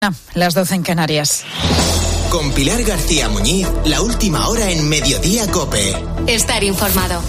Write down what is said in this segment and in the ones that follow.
Las 12 en Canarias. Con Pilar García Muñiz, la última hora en Mediodía COPE. Estar informado.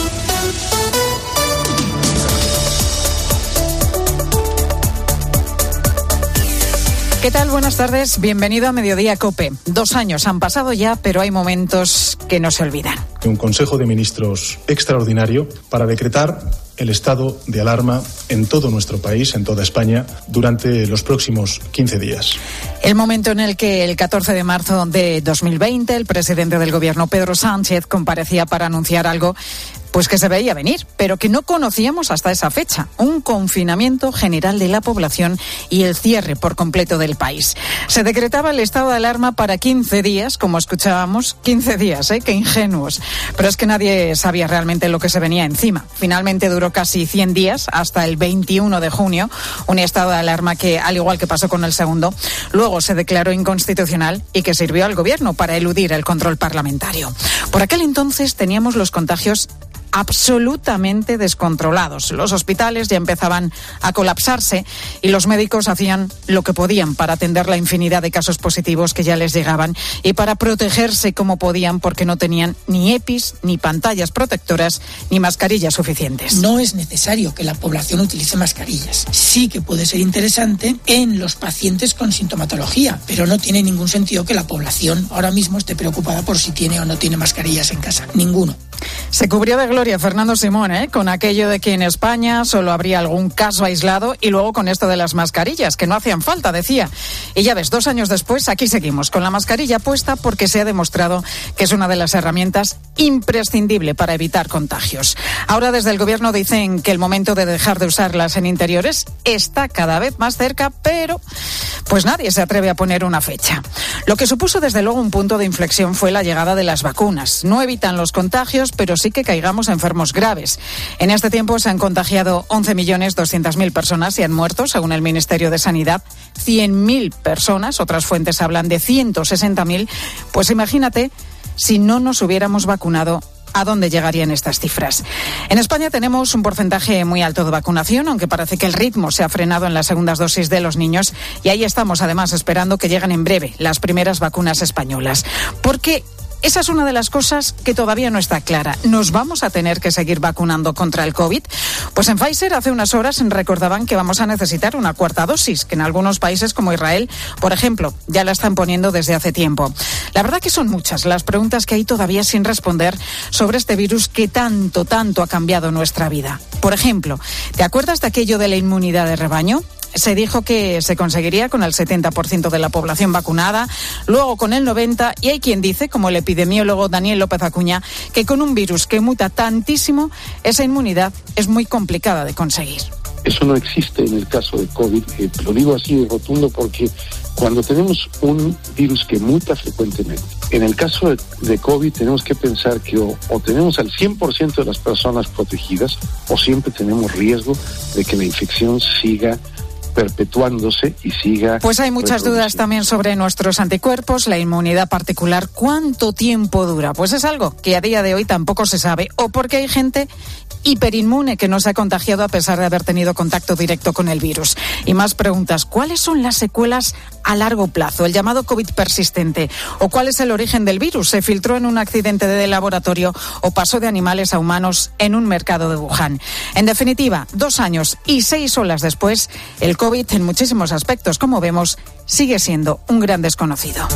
¿Qué tal? Buenas tardes. Bienvenido a Mediodía COPE. 2 años han pasado ya, pero hay momentos que no se olvidan. Un Consejo de Ministros extraordinario para decretar el estado de alarma en todo nuestro país, en toda España, durante los próximos 15 días. El momento en el que el 14 de marzo de 2020 el presidente del Gobierno, Pedro Sánchez, comparecía para anunciar algo pues que se veía venir, pero que no conocíamos hasta esa fecha: un confinamiento general de la población y el cierre por completo del país. Se decretaba el estado de alarma para 15 días, como escuchábamos, 15 días, qué ingenuos. Pero es que nadie sabía realmente lo que se venía encima. Finalmente duró casi 100 días, hasta el 21 de junio, un estado de alarma que, al igual que pasó con el segundo, luego se declaró inconstitucional y que sirvió al Gobierno para eludir el control parlamentario. Por aquel entonces teníamos los contagios absolutamente descontrolados. Los hospitales ya empezaban a colapsarse y los médicos hacían lo que podían para atender la infinidad de casos positivos que ya les llegaban y para protegerse como podían, porque no tenían ni EPIs, ni pantallas protectoras, ni mascarillas suficientes. No es necesario que la población utilice mascarillas. Sí que puede ser interesante en los pacientes con sintomatología, pero no tiene ningún sentido que la población ahora mismo esté preocupada por si tiene o no tiene mascarillas en casa. Ninguno. Se cubrió de gloria Fernando Simón, con aquello de que en España solo habría algún caso aislado, y luego con esto de las mascarillas, que no hacían falta, decía. Y ya ves, 2 años después, aquí seguimos con la mascarilla puesta, porque se ha demostrado que es una de las herramientas imprescindibles para evitar contagios. Ahora desde el Gobierno dicen que el momento de dejar de usarlas en interiores está cada vez más cerca, pero pues nadie se atreve a poner una fecha. Lo que supuso desde luego un punto de inflexión fue la llegada de las vacunas. No evitan los contagios, pero sí que caigamos enfermos graves. En este tiempo se han contagiado 11.200.000 personas y han muerto, según el Ministerio de Sanidad, 100.000 personas. Otras fuentes hablan de 160.000. Pues imagínate si no nos hubiéramos vacunado, ¿a dónde llegarían estas cifras? En España tenemos un porcentaje muy alto de vacunación, aunque parece que el ritmo se ha frenado en las segundas dosis de los niños, y ahí estamos además esperando que lleguen en breve las primeras vacunas españolas. Porque esa es una de las cosas que todavía no está clara. ¿Nos vamos a tener que seguir vacunando contra el COVID? Pues en Pfizer hace unas horas recordaban que vamos a necesitar una 4ª dosis, que en algunos países como Israel, por ejemplo, ya la están poniendo desde hace tiempo. La verdad que son muchas las preguntas que hay todavía sin responder sobre este virus que tanto ha cambiado nuestra vida. Por ejemplo, ¿te acuerdas de aquello de la inmunidad de rebaño? Se dijo que se conseguiría con el 70% de la población vacunada, luego con el 90%, y hay quien dice, como el epidemiólogo Daniel López Acuña, que con un virus que muta tantísimo, esa inmunidad es muy complicada de conseguir. Eso no existe en el caso de COVID. Lo digo así de rotundo porque cuando tenemos un virus que muta frecuentemente, en el caso de COVID tenemos que pensar que o tenemos al 100% de las personas protegidas, o siempre tenemos riesgo de que la infección siga perpetuándose y siga. Pues hay muchas dudas también sobre nuestros anticuerpos, la inmunidad particular, ¿cuánto tiempo dura? Pues es algo que a día de hoy tampoco se sabe, o porque hay gente hiperinmune que no se ha contagiado a pesar de haber tenido contacto directo con el virus. Y más preguntas: ¿cuáles son las secuelas a largo plazo, el llamado COVID persistente? ¿O cuál es el origen del virus? ¿Se filtró en un accidente de laboratorio o pasó de animales a humanos en un mercado de Wuhan? En definitiva, 2 años y 6 olas después, el COVID en muchísimos aspectos, como vemos, sigue siendo un gran desconocido.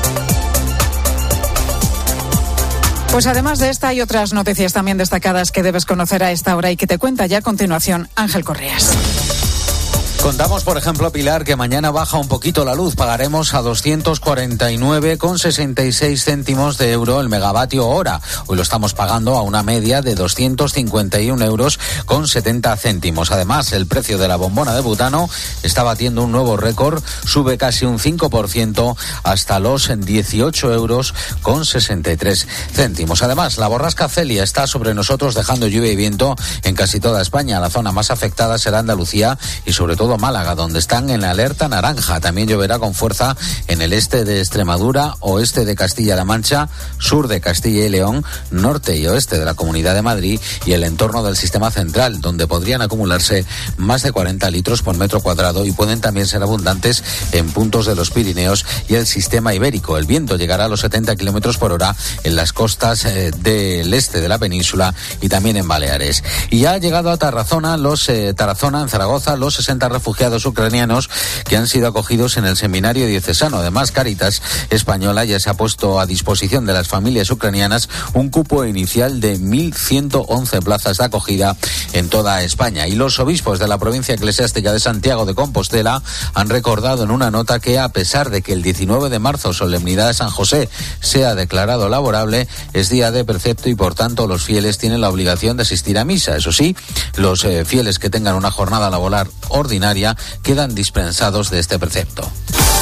Pues además de esta hay otras noticias también destacadas que debes conocer a esta hora y que te cuenta ya a continuación Ángel Correas. Contamos, por ejemplo, Pilar, que mañana baja un poquito la luz. Pagaremos a 249,66 céntimos de euro el megavatio hora. Hoy lo estamos pagando a una media de 251,70 euros. Además, el precio de la bombona de butano está batiendo un nuevo récord. Sube casi un 5% hasta los 18,63 euros. Además, la borrasca Celia está sobre nosotros, dejando lluvia y viento en casi toda España. La zona más afectada será Andalucía y sobre todo todo Málaga, donde están en la alerta naranja. También lloverá con fuerza en el este de Extremadura, oeste de Castilla-La Mancha, sur de Castilla y León, norte y oeste de la Comunidad de Madrid y el entorno del sistema central, donde podrían acumularse más de 40 litros por metro cuadrado y pueden también ser abundantes en puntos de los Pirineos y el sistema ibérico. El viento llegará a los 70 kilómetros por hora en las costas del este de la península y también en Baleares. Y ya ha llegado a Tarazona, en Zaragoza, los 60 refugiados ucranianos que han sido acogidos en el seminario diocesano. Además, Cáritas Española ya se ha puesto a disposición de las familias ucranianas un cupo inicial de 1.111 plazas de acogida en toda España. Y los obispos de la provincia eclesiástica de Santiago de Compostela han recordado en una nota que, a pesar de que el 19 de marzo, solemnidad de San José, sea declarado laborable, es día de precepto y por tanto los fieles tienen la obligación de asistir a misa. Eso sí, los fieles que tengan una jornada laboral ordinaria quedan dispensados de este precepto.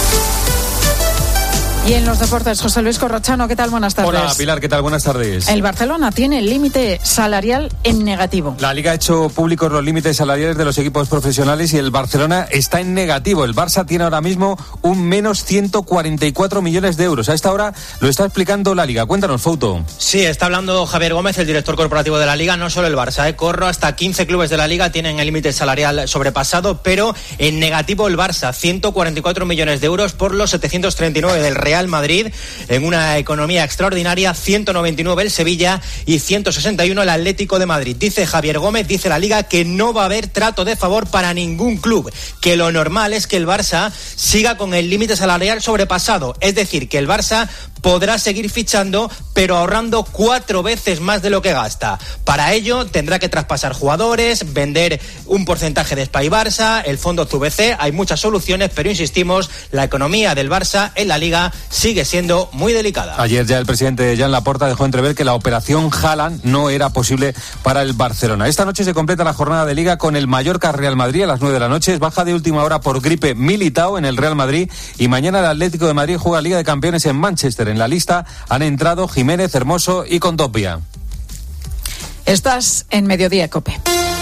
Y en los deportes, José Luis Corrochano, ¿qué tal? Buenas tardes. Hola, Pilar, ¿qué tal? Buenas tardes. El Barcelona tiene el límite salarial en negativo. La Liga ha hecho públicos los límites salariales de los equipos profesionales y el Barcelona está en negativo. El Barça tiene ahora mismo un menos 144 millones de euros. A esta hora lo está explicando la Liga. Cuéntanos, Fouto. Sí, está hablando Javier Gómez, el director corporativo de la Liga. No solo el Barça, Corro, hasta 15 clubes de la Liga tienen el límite salarial sobrepasado, pero en negativo el Barça, 144 millones de euros por los 739 del Real Madrid, en una economía extraordinaria, 199 el Sevilla y 161 el Atlético de Madrid. Dice Javier Gómez, dice la Liga, que no va a haber trato de favor para ningún club, que lo normal es que el Barça siga con el límite salarial sobrepasado, es decir, que el Barça podrá seguir fichando, pero ahorrando 4 veces más de lo que gasta. Para ello tendrá que traspasar jugadores, vender un porcentaje de Espai Barça, el fondo CVC. Hay muchas soluciones, pero insistimos, la economía del Barça en la Liga sigue siendo muy delicada. Ayer ya el presidente Joan Laporta dejó entrever que la operación Haaland no era posible para el Barcelona. Esta noche se completa la jornada de Liga con el Mallorca Real Madrid a las 9 de la noche. Es baja de última hora por gripe Militao en el Real Madrid y mañana el Atlético de Madrid juega Liga de Campeones en Manchester. En la lista han entrado Jiménez, Hermoso y Condopia. Estás en Mediodía COPE.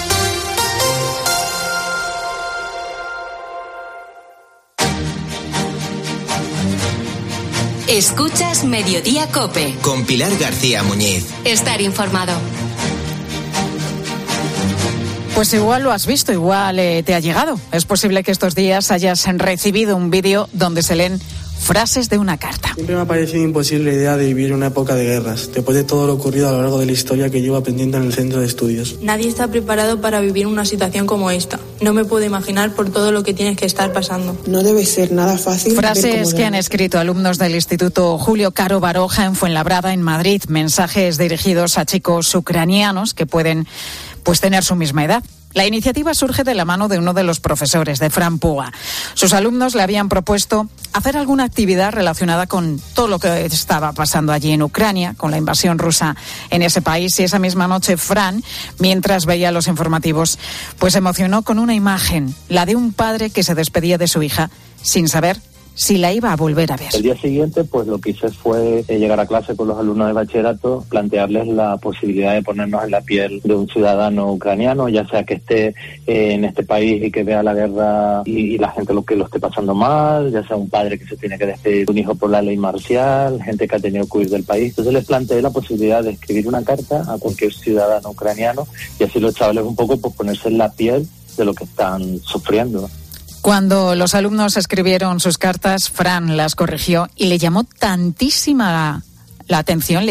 Escuchas Mediodía COPE. Con Pilar García Muñiz. Estar informado. Pues igual lo has visto, igual te ha llegado. Es posible que estos días hayas recibido un vídeo donde se leen frases de una carta. Siempre me ha parecido imposible la idea de vivir una época de guerras, después de todo lo ocurrido a lo largo de la historia que llevo aprendiendo en el centro de estudios. Nadie está preparado para vivir una situación como esta. No me puedo imaginar por todo lo que tienes que estar pasando. No debe ser nada fácil. Frases que han escrito alumnos del Instituto Julio Caro Baroja en Fuenlabrada, en Madrid. Mensajes dirigidos a chicos ucranianos que pueden tener su misma edad. La iniciativa surge de la mano de uno de los profesores, de Fran Puga. Sus alumnos le habían propuesto hacer alguna actividad relacionada con todo lo que estaba pasando allí en Ucrania, con la invasión rusa en ese país. Y esa misma noche Fran, mientras veía los informativos, se emocionó con una imagen, la de un padre que se despedía de su hija sin saber si la iba a volver a ver. El día siguiente, lo que hice fue llegar a clase con los alumnos de bachillerato, plantearles la posibilidad de ponernos en la piel de un ciudadano ucraniano, ya sea que esté en este país y que vea la guerra y la gente lo que lo esté pasando mal, ya sea un padre que se tiene que despedir de un hijo por la ley marcial, gente que ha tenido que huir del país. Entonces les planteé la posibilidad de escribir una carta a cualquier ciudadano ucraniano y así los chavales un poco ponerse en la piel de lo que están sufriendo. Cuando los alumnos escribieron sus cartas, Fran las corrigió y le llamó tantísimo la atención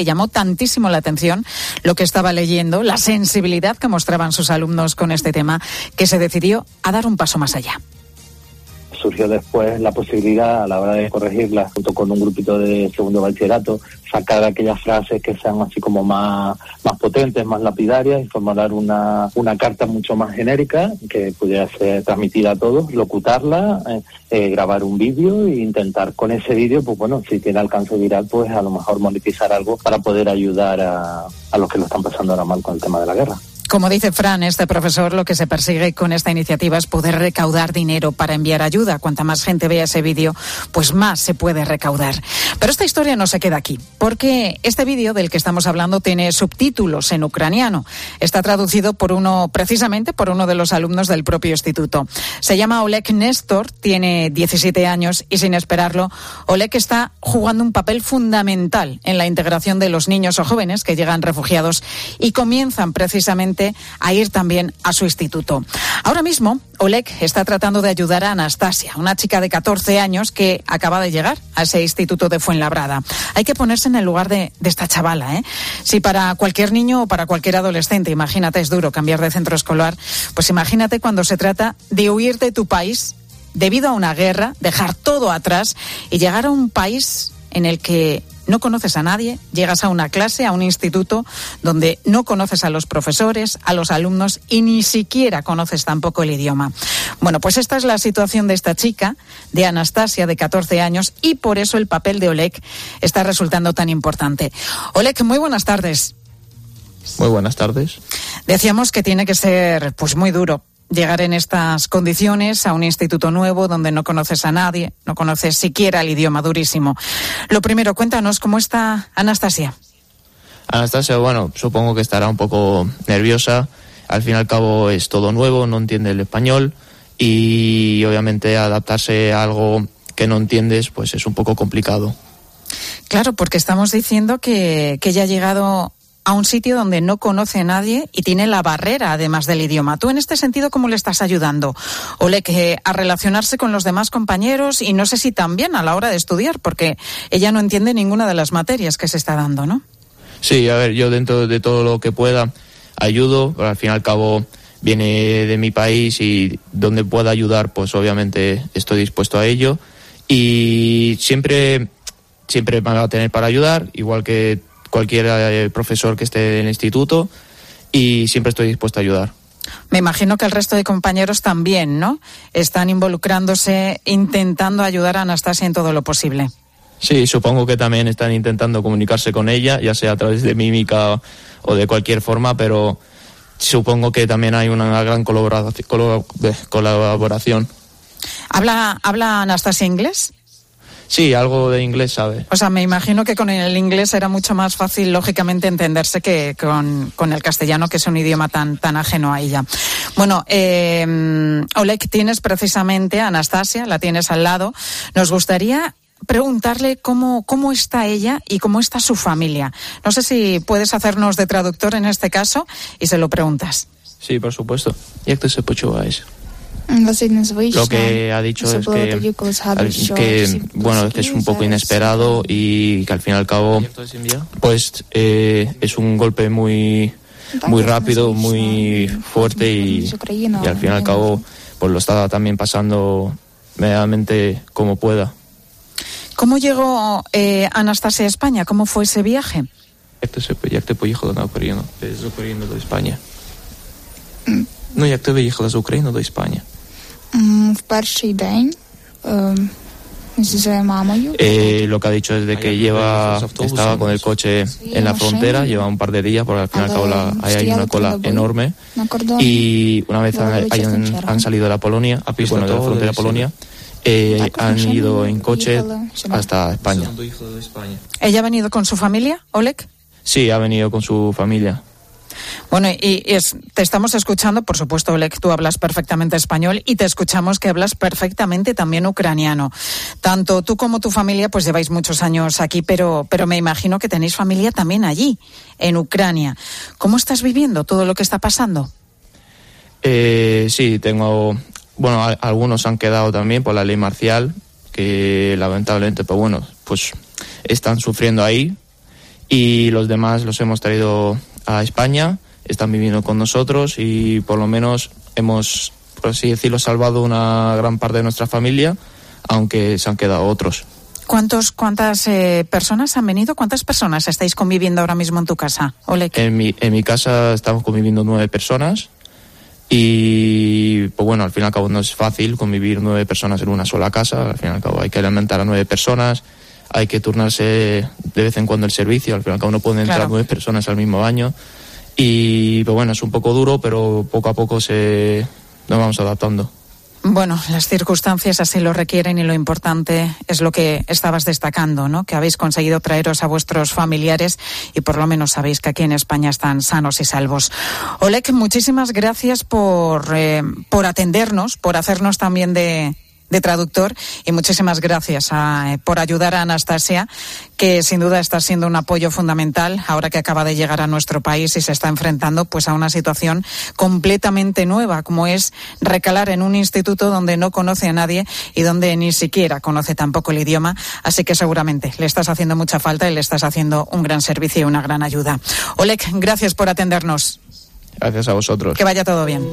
lo que estaba leyendo, la sensibilidad que mostraban sus alumnos con este tema, que se decidió a dar un paso más allá. Surgió después la posibilidad, a la hora de corregirlas, junto con un grupito de segundo bachillerato, sacar aquellas frases que sean así como más potentes, más lapidarias, y formular una carta mucho más genérica que pudiera ser transmitida a todos, locutarla, grabar un vídeo e intentar con ese vídeo, si tiene alcance viral, a lo mejor monetizar algo para poder ayudar a los que lo están pasando ahora mal con el tema de la guerra. Como dice Fran, este profesor, lo que se persigue con esta iniciativa es poder recaudar dinero para enviar ayuda. Cuanta más gente vea ese vídeo, pues más se puede recaudar. Pero esta historia no se queda aquí, porque este vídeo del que estamos hablando tiene subtítulos en ucraniano. Está traducido precisamente por uno de los alumnos del propio instituto. Se llama Oleg Nestor, tiene 17 años y sin esperarlo, Oleg está jugando un papel fundamental en la integración de los niños o jóvenes que llegan refugiados y comienzan precisamente a ir también a su instituto. Ahora mismo, Oleg está tratando de ayudar a Anastasia, una chica de 14 años que acaba de llegar a ese instituto de Fuenlabrada. Hay que ponerse en el lugar de esta chavala, ¿eh? Si para cualquier niño o para cualquier adolescente, imagínate, es duro cambiar de centro escolar, pues imagínate cuando se trata de huir de tu país debido a una guerra, dejar todo atrás y llegar a un país en el que no conoces a nadie, llegas a una clase, a un instituto donde no conoces a los profesores, a los alumnos y ni siquiera conoces tampoco el idioma. Bueno, pues esta es la situación de esta chica, de Anastasia, de 14 años, y por eso el papel de Oleg está resultando tan importante. Oleg, muy buenas tardes. Muy buenas tardes. Decíamos que tiene que ser pues muy duro llegar en estas condiciones a un instituto nuevo donde no conoces a nadie, no conoces siquiera el idioma, durísimo. Lo primero, cuéntanos, ¿cómo está Anastasia? Anastasia, bueno, supongo que estará un poco nerviosa. Al fin y al cabo es todo nuevo, no entiende el español y obviamente adaptarse a algo que no entiendes pues es un poco complicado. Claro, porque estamos diciendo que ella ha llegado a un sitio donde no conoce a nadie y tiene la barrera, además del idioma. Tú, en este sentido, ¿cómo le estás ayudando? Oleg, a relacionarse con los demás compañeros y no sé si también a la hora de estudiar, porque ella no entiende ninguna de las materias que se está dando, ¿no? Sí, a ver, yo dentro de todo lo que pueda ayudo, pero al fin y al cabo viene de mi país y donde pueda ayudar, pues obviamente estoy dispuesto a ello y siempre me va a tener para ayudar, igual que cualquier profesor que esté en el instituto y siempre estoy dispuesto a ayudar. Me imagino que el resto de compañeros también, ¿no? Están involucrándose, intentando ayudar a Anastasia en todo lo posible. Sí, supongo que también están intentando comunicarse con ella, ya sea a través de mímica o de cualquier forma, pero supongo que también hay una gran colaboración. ¿Habla Anastasia inglés? Sí, algo de inglés sabe. O sea, me imagino que con el inglés era mucho más fácil, lógicamente, entenderse que con el castellano, que es un idioma tan ajeno a ella. Bueno, Oleg, tienes precisamente a Anastasia, la tienes al lado. Nos gustaría preguntarle cómo está ella y cómo está su familia. No sé si puedes hacernos de traductor en este caso y se lo preguntas. Sí, por supuesto. ¿Jak ty se počúvaš? Lo que ha dicho es que bueno, que es un poco inesperado y que al fin y al cabo pues es un golpe muy rápido, muy fuerte y al fin y al cabo pues lo está también pasando medianamente como pueda. ¿Cómo llegó Anastasia a España? ¿Cómo fue ese viaje? Jak ty poїхала на Україну? З України до Іспанії. Ну, як ти виїхала з України до Іспанії? В перший день з мамою. Lo que ha dicho es de que estaba con el coche en la frontera, lleva un par de días, porque al fin y al cabo hay una cola enorme. Y una vez han salido de la Polonia, bueno, de la frontera de Polonia, han ido en coche hasta España. ¿Ella ha venido con su familia, Oleg? Sí, ha venido con su familia. Bueno, te estamos escuchando, por supuesto, Oleg, tú hablas perfectamente español y te escuchamos que hablas perfectamente también ucraniano. Tanto tú como tu familia pues lleváis muchos años aquí, pero me imagino que tenéis familia también allí, en Ucrania. ¿Cómo estás viviendo todo lo que está pasando? Sí, bueno, algunos han quedado también por la ley marcial, que lamentablemente, pues bueno, pues están sufriendo ahí y los demás los hemos traído a España, están viviendo con nosotros y por lo menos hemos, por así decirlo, salvado una gran parte de nuestra familia, aunque se han quedado otros. ¿Cuántas personas han venido? ¿Cuántas personas estáis conviviendo ahora mismo en tu casa, Oleg? En mi casa estamos conviviendo 9 personas y, pues bueno, al fin y al cabo no es fácil convivir 9 personas en una sola casa. Al fin y al cabo hay que alimentar a 9 personas, hay que turnarse de vez en cuando el servicio, al fin y al cabo no pueden entrar 9 personas al mismo baño Y pues bueno, es un poco duro, pero poco a poco nos vamos adaptando. Bueno, las circunstancias así lo requieren y lo importante es lo que estabas destacando, ¿no? Que habéis conseguido traeros a vuestros familiares y por lo menos sabéis que aquí en España están sanos y salvos. Oleg, muchísimas gracias por atendernos, por hacernos también de traductor y muchísimas gracias por ayudar a Anastasia, que sin duda está siendo un apoyo fundamental ahora que acaba de llegar a nuestro país y se está enfrentando pues a una situación completamente nueva, como es recalar en un instituto donde no conoce a nadie y donde ni siquiera conoce tampoco el idioma, así que seguramente le estás haciendo mucha falta y le estás haciendo un gran servicio y una gran ayuda. Oleg, gracias por atendernos. Gracias a vosotros. Que vaya todo bien.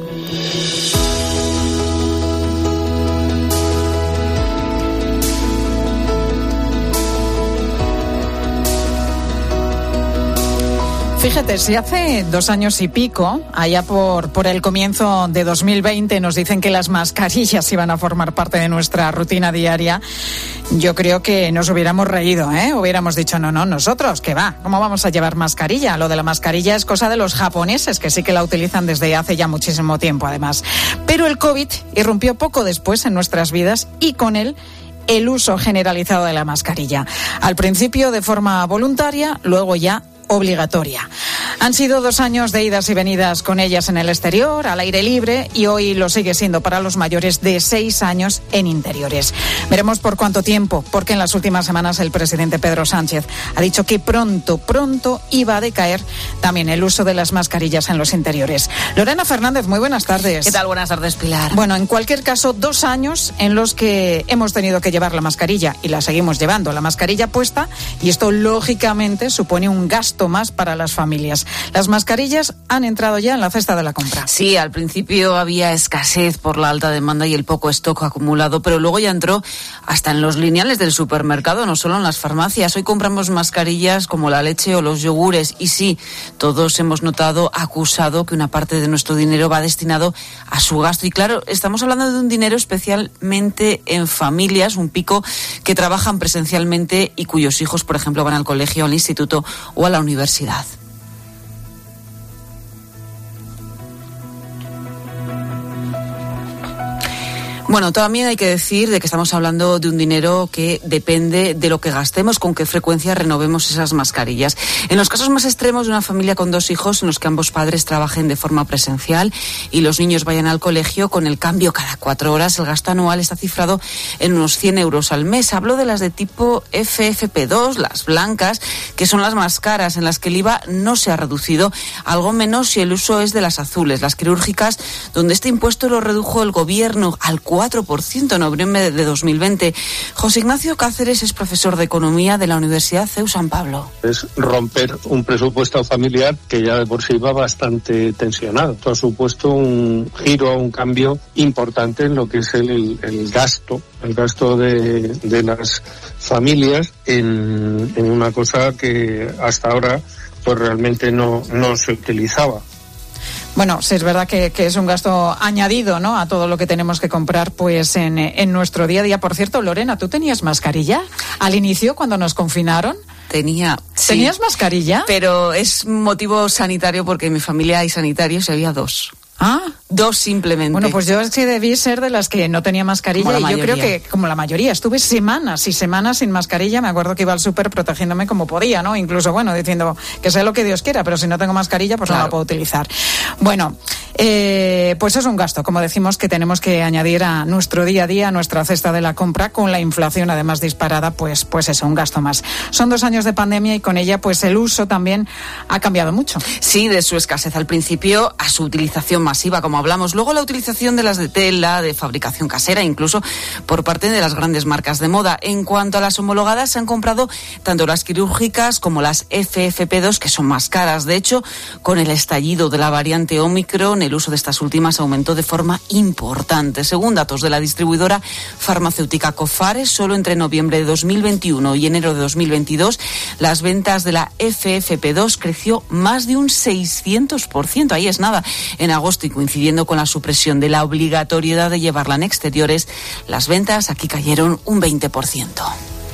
Fíjate, si hace 2 años y pico, allá por el comienzo de 2020, nos dicen que las mascarillas iban a formar parte de nuestra rutina diaria, yo creo que nos hubiéramos reído, ¿eh? Hubiéramos dicho, no, nosotros, ¿qué va? ¿Cómo vamos a llevar mascarilla? Lo de la mascarilla es cosa de los japoneses, que sí que la utilizan desde hace ya muchísimo tiempo, además. Pero el COVID irrumpió poco después en nuestras vidas y con él el uso generalizado de la mascarilla. Al principio de forma voluntaria, luego ya obligatoria. Han sido 2 años de idas y venidas con ellas en el exterior, al aire libre, y hoy lo sigue siendo para los mayores de 6 años en interiores. Veremos por cuánto tiempo, porque en las últimas semanas el presidente Pedro Sánchez ha dicho que pronto iba a decaer también el uso de las mascarillas en los interiores. Lorena Fernández, muy buenas tardes. ¿Qué tal? Buenas tardes, Pilar. Bueno, en cualquier caso, 2 años en los que hemos tenido que llevar la mascarilla y la seguimos llevando, la mascarilla puesta, y esto lógicamente supone un gasto más para las familias. Las mascarillas han entrado ya en la cesta de la compra. Sí, al principio había escasez por la alta demanda y el poco stock acumulado, pero luego ya entró hasta en los lineales del supermercado, no solo en las farmacias. Hoy compramos mascarillas como la leche o los yogures y sí, todos hemos notado, acusado, que una parte de nuestro dinero va destinado a su gasto. Y claro, estamos hablando de un dinero especialmente en familias, un pico que trabajan presencialmente y cuyos hijos, por ejemplo, van al colegio, al instituto o a la universidad. Bueno, también hay que decir de que estamos hablando de un dinero que depende de lo que gastemos, con qué frecuencia renovemos esas mascarillas. En los casos más extremos de una familia con 2 hijos, en los que ambos padres trabajen de forma presencial y los niños vayan al colegio, con el cambio cada 4 horas, el gasto anual está cifrado en unos 100 euros al mes. Hablo de las de tipo FFP2, las blancas, que son las más caras, en las que el IVA no se ha reducido, algo menos si el uso es de las azules, las quirúrgicas, donde este impuesto lo redujo el gobierno al 4% en noviembre de 2020. José Ignacio Cáceres es profesor de Economía de la Universidad CEU San Pablo. Es romper un presupuesto familiar que ya de por sí va bastante tensionado. Esto ha supuesto un giro, un cambio importante en lo que es el gasto de las familias en una cosa que hasta ahora pues realmente no se utilizaba. Bueno, sí es verdad que es un gasto añadido, ¿no?, a todo lo que tenemos que comprar pues en nuestro día a día. Por cierto, Lorena, ¿tú tenías mascarilla al inicio cuando nos confinaron? Tenía. ¿Tenías mascarilla? Pero es motivo sanitario porque en mi familia hay sanitarios y había 2. Ah, 2 simplemente. Bueno, pues yo sí debí ser de las que no tenía mascarilla y yo creo que, como la mayoría, estuve semanas y semanas sin mascarilla. Me acuerdo que iba al súper protegiéndome como podía, ¿no? Incluso, bueno, diciendo que sea lo que Dios quiera, pero si no tengo mascarilla, pues claro, no la puedo utilizar. Bueno, pues es un gasto, como decimos, que tenemos que añadir a nuestro día a día, a nuestra cesta de la compra, con la inflación además disparada, pues eso, un gasto más. Son 2 años de pandemia y con ella, pues el uso también ha cambiado mucho. Sí, de su escasez al principio a su utilización masiva, como hablamos. Luego la utilización de las de tela, de fabricación casera, incluso por parte de las grandes marcas de moda. En cuanto a las homologadas, se han comprado tanto las quirúrgicas como las FFP2, que son más caras. De hecho, con el estallido de la variante Omicron, el uso de estas últimas aumentó de forma importante. Según datos de la distribuidora farmacéutica Cofares, solo entre noviembre de 2021 y enero de 2022, las ventas de la FFP2 creció más de un 600%. Ahí es nada. En agosto, y coincidiendo con la supresión de la obligatoriedad de llevarla en exteriores, las ventas aquí cayeron un 20%.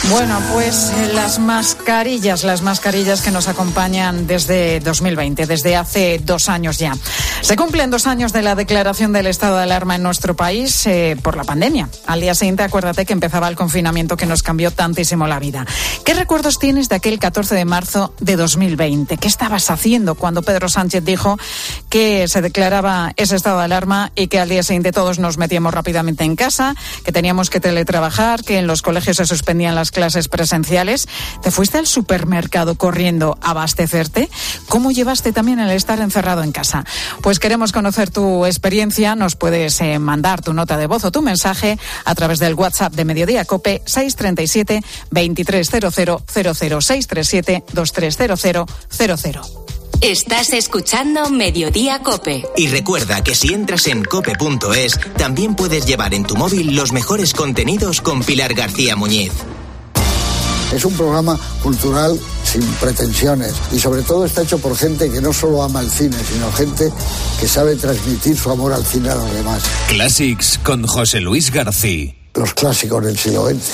Bueno, pues las mascarillas que nos acompañan desde 2020, desde hace 2 años ya. Se cumplen 2 años de la declaración del estado de alarma en nuestro país por la pandemia. Al día siguiente, acuérdate que empezaba el confinamiento que nos cambió tantísimo la vida. ¿Qué recuerdos tienes de aquel 14 de marzo de 2020? ¿Qué estabas haciendo cuando Pedro Sánchez dijo que se declaraba ese estado de alarma y que al día siguiente todos nos metíamos rápidamente en casa, que teníamos que teletrabajar, que en los colegios se suspendían las clases presenciales? ¿Te fuiste al supermercado corriendo a abastecerte? ¿Cómo llevaste también el estar encerrado en casa? Pues queremos conocer tu experiencia. Nos puedes mandar tu nota de voz o tu mensaje a través del WhatsApp de Mediodía COPE 637 230000 637 230000. Estás escuchando Mediodía COPE. Y recuerda que si entras en cope.es, también puedes llevar en tu móvil los mejores contenidos con Pilar García Muñiz. Es un programa cultural sin pretensiones y sobre todo está hecho por gente que no solo ama el cine, sino gente que sabe transmitir su amor al cine a los demás. Classics con José Luis García. Los clásicos del siglo XX.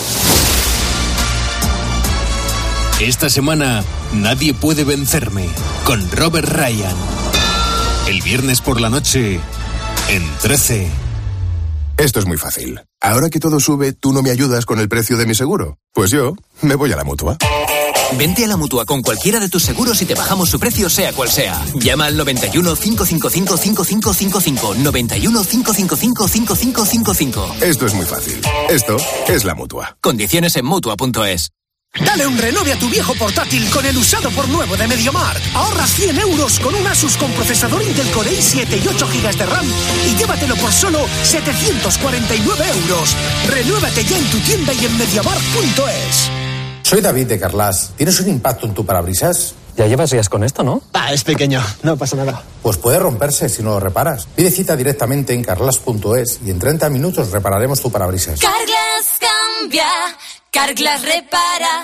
Esta semana, Nadie puede vencerme, con Robert Ryan. El viernes por la noche, en 13. Esto es muy fácil. Ahora que todo sube, ¿tú no me ayudas con el precio de mi seguro? Pues yo me voy a la Mutua. Vente a la Mutua con cualquiera de tus seguros y te bajamos su precio sea cual sea. Llama al 91 555 5555. 91 555 5555. Esto es muy fácil. Esto es la Mutua. Condiciones en Mutua.es. Dale un renove a tu viejo portátil con el usado por nuevo de MediaMarkt. Ahorras 100 euros con un Asus con procesador Intel Core i7 y 8 GB de RAM y llévatelo por solo 749 euros. Renuévate ya en tu tienda y en MediaMarkt.es. Soy David de Carlas. ¿Tienes un impacto en tu parabrisas? Ya llevas días con esto, ¿no? Es pequeño, no pasa nada. Pues puede romperse si no lo reparas. Pide cita directamente en carlas.es y en 30 minutos repararemos tu parabrisas. Carglass cambia, Carglass repara.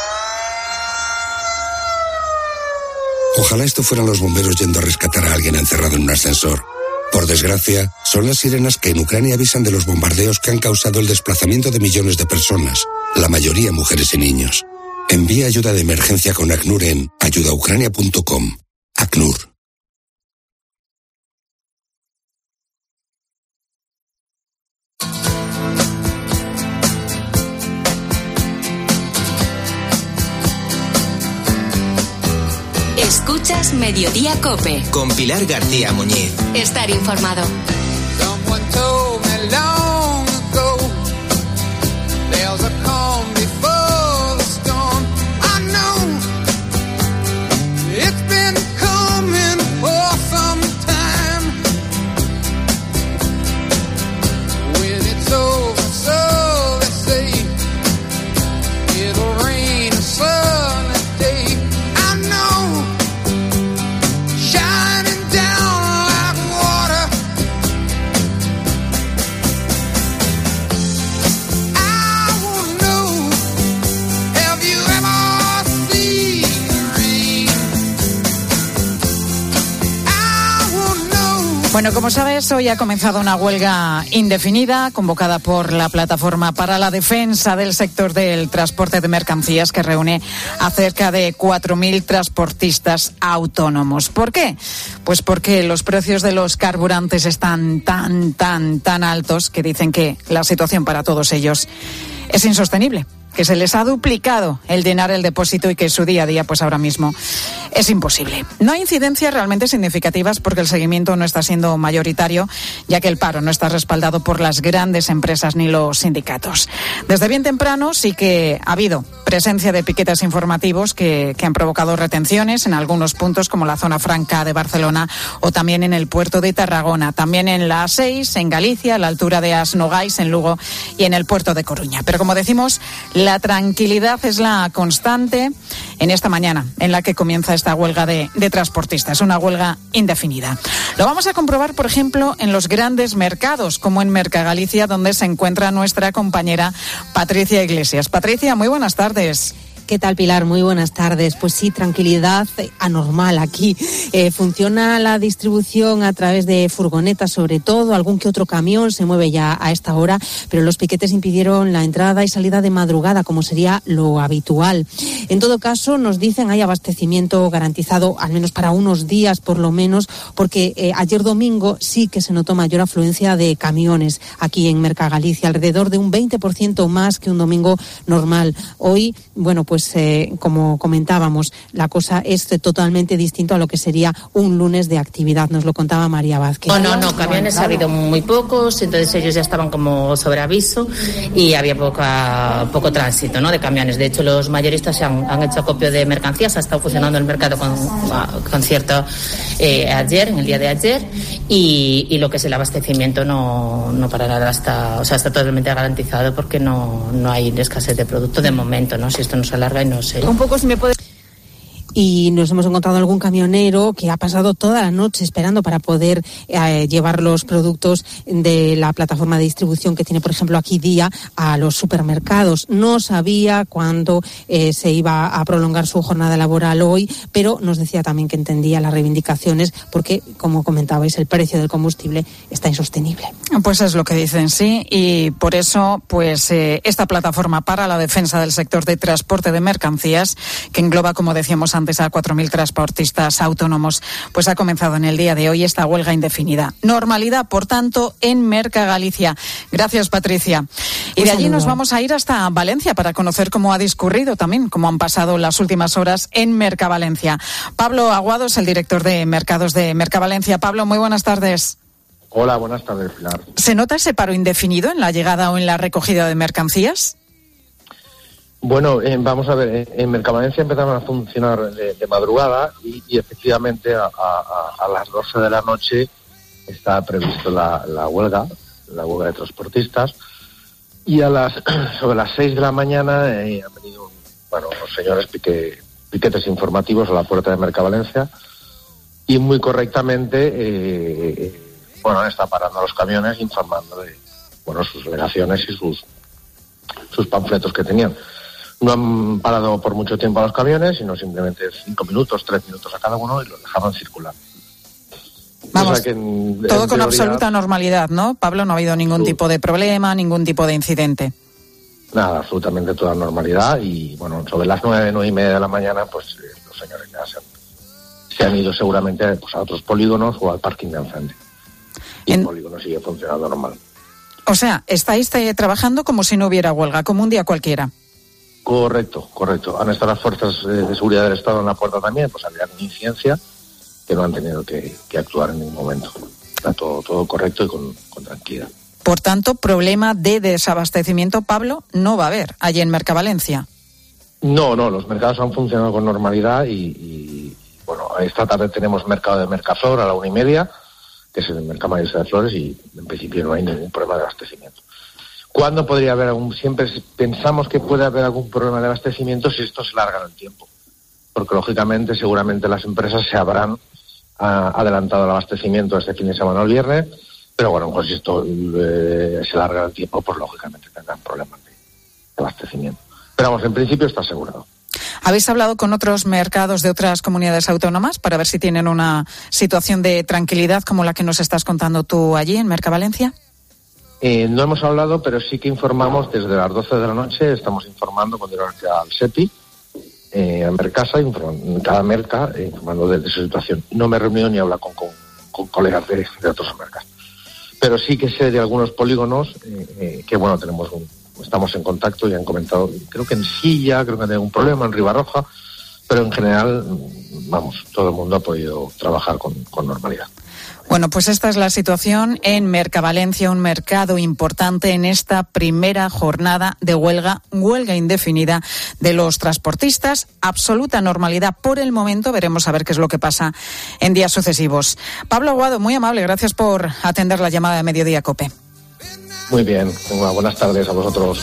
Ojalá esto fueran los bomberos yendo a rescatar a alguien encerrado en un ascensor. Por desgracia, son las sirenas que en Ucrania avisan de los bombardeos que han causado el desplazamiento de millones de personas, la mayoría mujeres y niños. Envía ayuda de emergencia con ACNUR en ayudaucrania.com. ACNUR. Escuchas Mediodía COPE. Con Pilar García Muñiz. Estar informado. Bueno, como sabes, hoy ha comenzado una huelga indefinida convocada por la Plataforma para la Defensa del Sector del Transporte de Mercancías, que reúne a cerca de 4.000 transportistas autónomos. ¿Por qué? Pues porque los precios de los carburantes están tan altos que dicen que la situación para todos ellos es insostenible, que se les ha duplicado el llenar el depósito y que su día a día, pues ahora mismo, es imposible. No hay incidencias realmente significativas porque el seguimiento no está siendo mayoritario, ya que el paro no está respaldado por las grandes empresas ni los sindicatos. Desde bien temprano sí que ha habido presencia de piquetes informativos que han provocado retenciones en algunos puntos, como la zona franca de Barcelona o también en el puerto de Tarragona, también en la A6, en Galicia, a la altura de Asnogais, en Lugo y en el puerto de Coruña. Pero como decimos, la tranquilidad es la constante en esta mañana en la que comienza esta huelga de transportistas, una huelga indefinida. Lo vamos a comprobar, por ejemplo, en los grandes mercados, como en Mercagalicia, donde se encuentra nuestra compañera Patricia Iglesias. Patricia, muy buenas tardes. ¿Qué tal, Pilar? Muy buenas tardes. Pues sí, tranquilidad anormal aquí. Funciona la distribución a través de furgonetas, sobre todo. Algún que otro camión se mueve ya a esta hora, pero los piquetes impidieron la entrada y salida de madrugada, como sería lo habitual. En todo caso, nos dicen hay abastecimiento garantizado, al menos para unos días por lo menos, porque ayer domingo sí que se notó mayor afluencia de camiones aquí en Mercagalicia, alrededor de un 20% más que un domingo normal. Hoy, bueno, pues como comentábamos, la cosa es totalmente distinto a lo que sería un lunes de actividad. Nos lo contaba María Vázquez. No, camiones ha habido muy pocos, entonces ellos ya estaban como sobre aviso y había poco tránsito, ¿no?, de camiones. De hecho, los mayoristas han hecho acopio de mercancías, ha estado funcionando el mercado con cierto ayer, en el día de ayer, y lo que es el abastecimiento no parará está totalmente garantizado porque no hay escasez de producto de momento, ¿no? Si esto no se alarga y no sé. Un poco si me puede... Y nos hemos encontrado algún camionero que ha pasado toda la noche esperando para poder llevar los productos de la plataforma de distribución que tiene, por ejemplo, aquí Día, a los supermercados. No sabía cuándo se iba a prolongar su jornada laboral hoy, pero nos decía también que entendía las reivindicaciones porque, como comentabais, el precio del combustible está insostenible. Pues es lo que dicen, sí, y por eso, pues esta plataforma para la defensa del sector de transporte de mercancías, que engloba, como decíamos antes, a 4.000 transportistas autónomos, pues ha comenzado en el día de hoy esta huelga indefinida. Normalidad, por tanto, en Mercagalicia. Gracias, Patricia. Y de allí nos vamos a ir hasta Valencia para conocer cómo ha discurrido también, cómo han pasado las últimas horas en Mercavalencia. Pablo Aguado es el director de mercados de Mercavalencia. Pablo, muy buenas tardes. Hola, buenas tardes, Pilar. ¿Se nota ese paro indefinido en la llegada o en la recogida de mercancías? Bueno, vamos a ver, en Mercavalencia empezaron a funcionar de madrugada y efectivamente a las 12 de la noche está previsto la huelga de transportistas, y sobre las 6 de la mañana han venido los señores piquetes informativos a la puerta de Mercavalencia y muy correctamente han estado parando los camiones informando de sus alegaciones y sus panfletos que tenían. No han parado por mucho tiempo a los camiones, sino simplemente 5 minutos, 3 minutos a cada uno y los dejaban circular. Vamos, o sea que todo con absoluta normalidad, ¿no? Pablo, no ha habido ningún tipo de problema, ningún tipo de incidente. Nada, absolutamente toda normalidad y, sobre las 9:30 de la mañana, pues los señores ya se han ido seguramente a otros polígonos o al parking de enfrente. Y el polígono sigue funcionando normal. O sea, estáis trabajando como si no hubiera huelga, como un día cualquiera. Correcto. Han estado las fuerzas de seguridad del Estado en la puerta también, pues había una incidencia que no han tenido que actuar en ningún momento. Está todo correcto y con tranquilidad. Por tanto, problema de desabastecimiento, Pablo, no va a haber allí en Mercavalencia. No, los mercados han funcionado con normalidad y esta tarde tenemos mercado de Mercazor a la 1:30, que es el mercado mayorista de Flores, y en principio no hay ningún problema de abastecimiento. ¿Cuándo podría haber siempre pensamos que puede haber algún problema de abastecimiento si esto se larga en el tiempo? Porque lógicamente, seguramente las empresas se habrán adelantado el abastecimiento este fin de semana o el viernes, pero pues si esto se larga en el tiempo, pues lógicamente tendrán problemas de abastecimiento. Pero en principio está asegurado. ¿Habéis hablado con otros mercados de otras comunidades autónomas para ver si tienen una situación de tranquilidad como la que nos estás contando tú allí en Mercavalencia? No hemos hablado, pero sí que informamos desde las 12 de la noche, estamos informando continuamente al SEPI, a Mercasa, cada merca, informando de su situación. No me he reunido ni he hablado con colegas de otros mercas. Pero sí que sé de algunos polígonos que estamos en contacto y han comentado, creo que en Silla, creo que hay algún problema, en Ribarroja, pero en general, todo el mundo ha podido trabajar con normalidad. Bueno, pues esta es la situación en Mercavalencia, un mercado importante en esta primera jornada de huelga indefinida de los transportistas. Absoluta normalidad por el momento. Veremos a ver qué es lo que pasa en días sucesivos. Pablo Aguado, muy amable, gracias por atender la llamada de Mediodía COPE. Muy bien, buenas tardes a vosotros.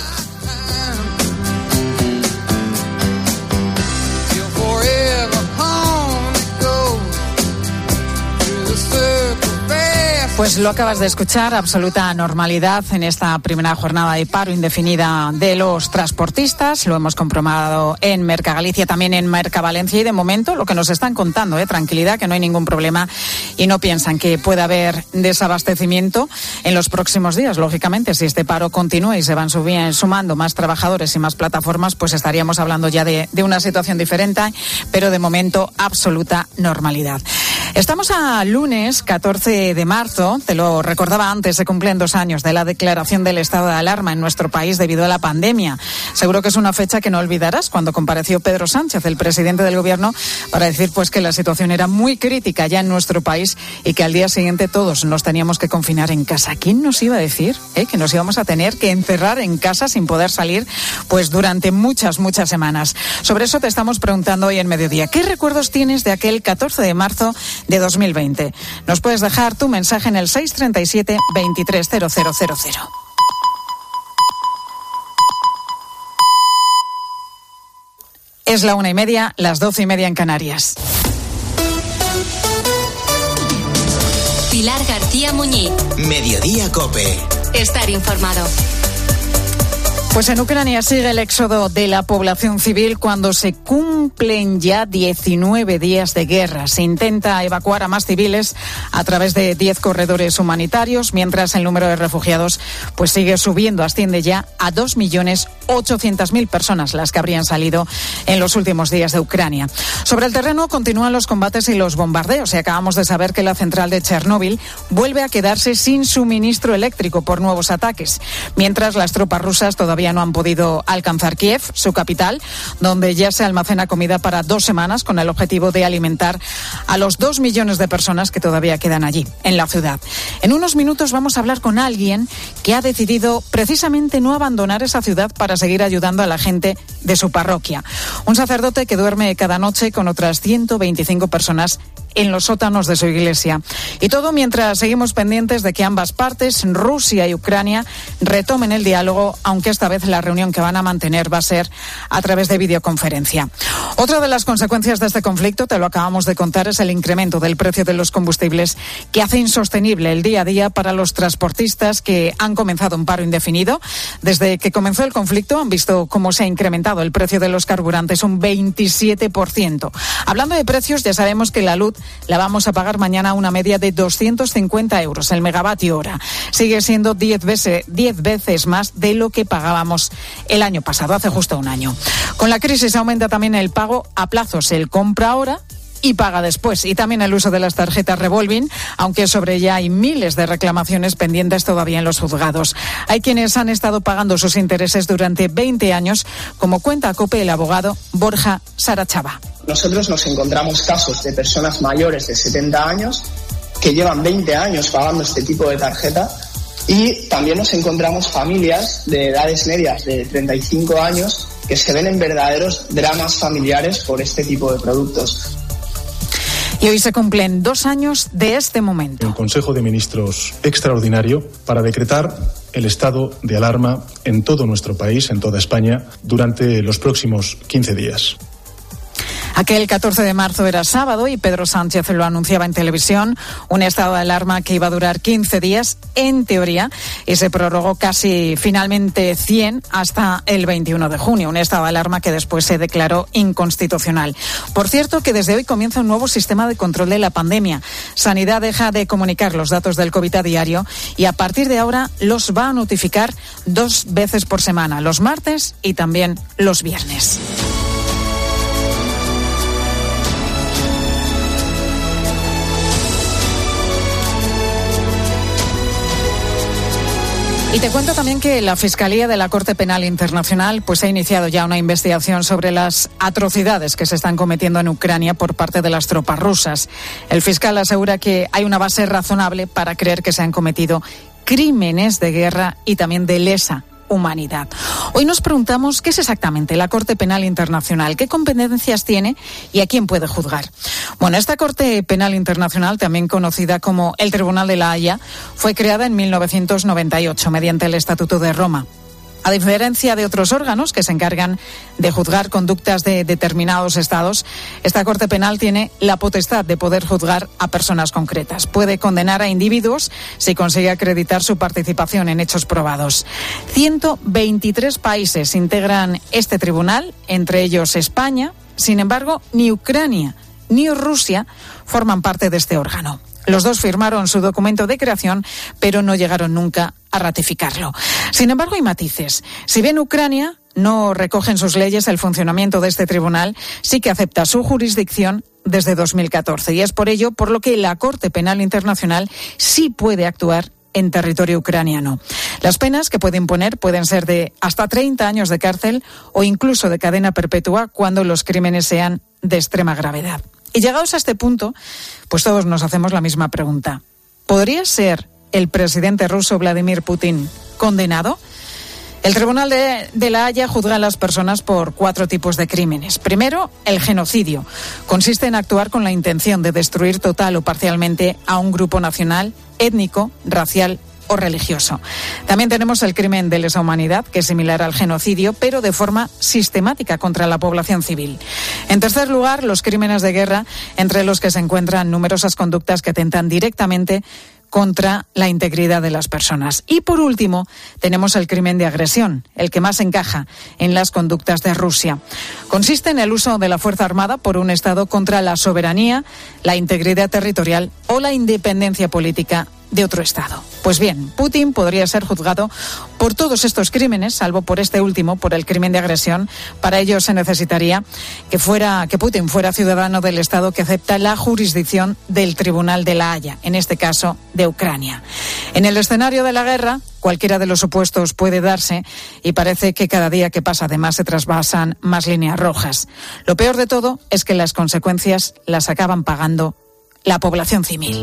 Pues lo acabas de escuchar, absoluta normalidad en esta primera jornada de paro indefinida de los transportistas. Lo hemos comprobado en Mercagalicia, también en Mercavalencia, y de momento lo que nos están contando, tranquilidad, que no hay ningún problema y no piensan que pueda haber desabastecimiento en los próximos días. Lógicamente, si este paro continúa y se van sumando más trabajadores y más plataformas, pues estaríamos hablando ya de una situación diferente, pero de momento absoluta normalidad. Estamos a lunes 14 de marzo, te lo recordaba antes, se cumplen 2 años de la declaración del estado de alarma en nuestro país debido a la pandemia. Seguro que es una fecha que no olvidarás, cuando compareció Pedro Sánchez, el presidente del gobierno, para decir pues que la situación era muy crítica ya en nuestro país y que al día siguiente todos nos teníamos que confinar en casa. ¿Quién nos iba a decir que nos íbamos a tener que encerrar en casa sin poder salir pues durante muchas semanas? Sobre eso te estamos preguntando hoy en Mediodía. ¿Qué recuerdos tienes de aquel 14 de marzo de 2020? Nos puedes dejar tu mensaje en el 637 230000. Es la 1:30, las 12:30 en Canarias. Pilar García Muñiz. Mediodía COPE. Estar informado. Pues en Ucrania sigue el éxodo de la población civil cuando se cumplen ya 19 días de guerra. Se intenta evacuar a más civiles a través de 10 corredores humanitarios, mientras el número de refugiados pues sigue subiendo, asciende ya a 2.800.000 personas las que habrían salido en los últimos días de Ucrania. Sobre el terreno continúan los combates y los bombardeos, y acabamos de saber que la central de Chernóbil vuelve a quedarse sin suministro eléctrico por nuevos ataques, mientras las tropas rusas todavía no han podido alcanzar Kiev, su capital, donde ya se almacena comida para 2 semanas con el objetivo de alimentar a los 2 millones de personas que todavía quedan allí, en la ciudad. En unos minutos vamos a hablar con alguien que ha decidido precisamente no abandonar esa ciudad para seguir ayudando a la gente de su parroquia. Un sacerdote que duerme cada noche con otras 125 personas en los sótanos de su iglesia. Y todo mientras seguimos pendientes de que ambas partes, Rusia y Ucrania, retomen el diálogo, aunque esta vez la reunión que van a mantener va a ser a través de videoconferencia. Otra de las consecuencias de este conflicto, te lo acabamos de contar, es el incremento del precio de los combustibles, que hace insostenible el día a día para los transportistas que han comenzado un paro indefinido. Desde que comenzó el conflicto han visto cómo se ha incrementado el precio de los carburantes un 27%. Hablando de precios, ya sabemos que la luz la vamos a pagar mañana a una media de 250 euros el megavatio hora. Sigue siendo 10 veces más de lo que pagábamos el año pasado, hace justo un año. Con la crisis aumenta también el pago a plazos, el compra ahora y paga después, y también el uso de las tarjetas revolving, aunque sobre ella hay miles de reclamaciones pendientes todavía en los juzgados. Hay quienes han estado pagando sus intereses durante 20 años, como cuenta a COPE el abogado Borja Sarachava. Nosotros nos encontramos casos de personas mayores de 70 años que llevan 20 años pagando este tipo de tarjeta, y también nos encontramos familias de edades medias de 35 años que se ven en verdaderos dramas familiares por este tipo de productos. Y hoy se cumplen 2 años de este momento. El Consejo de Ministros extraordinario para decretar el estado de alarma en todo nuestro país, en toda España, durante los próximos 15 días. Aquel 14 de marzo era sábado y Pedro Sánchez lo anunciaba en televisión, un estado de alarma que iba a durar 15 días en teoría y se prorrogó casi finalmente 100 hasta el 21 de junio, un estado de alarma que después se declaró inconstitucional. Por cierto, que desde hoy comienza un nuevo sistema de control de la pandemia. Sanidad deja de comunicar los datos del COVID a diario y a partir de ahora los va a notificar 2 veces por semana, los martes y también los viernes. Y te cuento también que la Fiscalía de la Corte Penal Internacional pues ha iniciado ya una investigación sobre las atrocidades que se están cometiendo en Ucrania por parte de las tropas rusas. El fiscal asegura que hay una base razonable para creer que se han cometido crímenes de guerra y también de lesa humanidad. Hoy nos preguntamos qué es exactamente la Corte Penal Internacional, qué competencias tiene y a quién puede juzgar. Bueno, esta Corte Penal Internacional, también conocida como el Tribunal de la Haya, fue creada en 1998 mediante el Estatuto de Roma. A diferencia de otros órganos que se encargan de juzgar conductas de determinados estados, esta Corte Penal tiene la potestad de poder juzgar a personas concretas. Puede condenar a individuos si consigue acreditar su participación en hechos probados. 123 países integran este tribunal, entre ellos España. Sin embargo, ni Ucrania ni Rusia forman parte de este órgano. Los dos firmaron su documento de creación, pero no llegaron nunca a ratificarlo. Sin embargo, hay matices. Si bien Ucrania no recoge en sus leyes el funcionamiento de este tribunal, sí que acepta su jurisdicción desde 2014. Y es por ello por lo que la Corte Penal Internacional sí puede actuar en territorio ucraniano. Las penas que puede imponer pueden ser de hasta 30 años de cárcel o incluso de cadena perpetua cuando los crímenes sean de extrema gravedad. Y llegados a este punto, pues todos nos hacemos la misma pregunta. ¿Podría ser el presidente ruso Vladimir Putin condenado? El Tribunal de La Haya juzga a las personas por 4 tipos de crímenes. Primero, el genocidio. Consiste en actuar con la intención de destruir total o parcialmente a un grupo nacional, étnico, racial o religioso. También tenemos el crimen de lesa humanidad, que es similar al genocidio, pero de forma sistemática contra la población civil. En tercer lugar, los crímenes de guerra, entre los que se encuentran numerosas conductas que atentan directamente contra la integridad de las personas. Y por último, tenemos el crimen de agresión, el que más encaja en las conductas de Rusia. Consiste en el uso de la fuerza armada por un Estado contra la soberanía, la integridad territorial o la independencia política de otro Estado. Pues bien, Putin podría ser juzgado por todos estos crímenes, salvo por este último, por el crimen de agresión. Para ello se necesitaría que Putin fuera ciudadano del Estado que acepta la jurisdicción del Tribunal de La Haya, en este caso de Ucrania. En el escenario de la guerra, cualquiera de los supuestos puede darse y parece que cada día que pasa además se trasvasan más líneas rojas. Lo peor de todo es que las consecuencias las acaban pagando la población civil.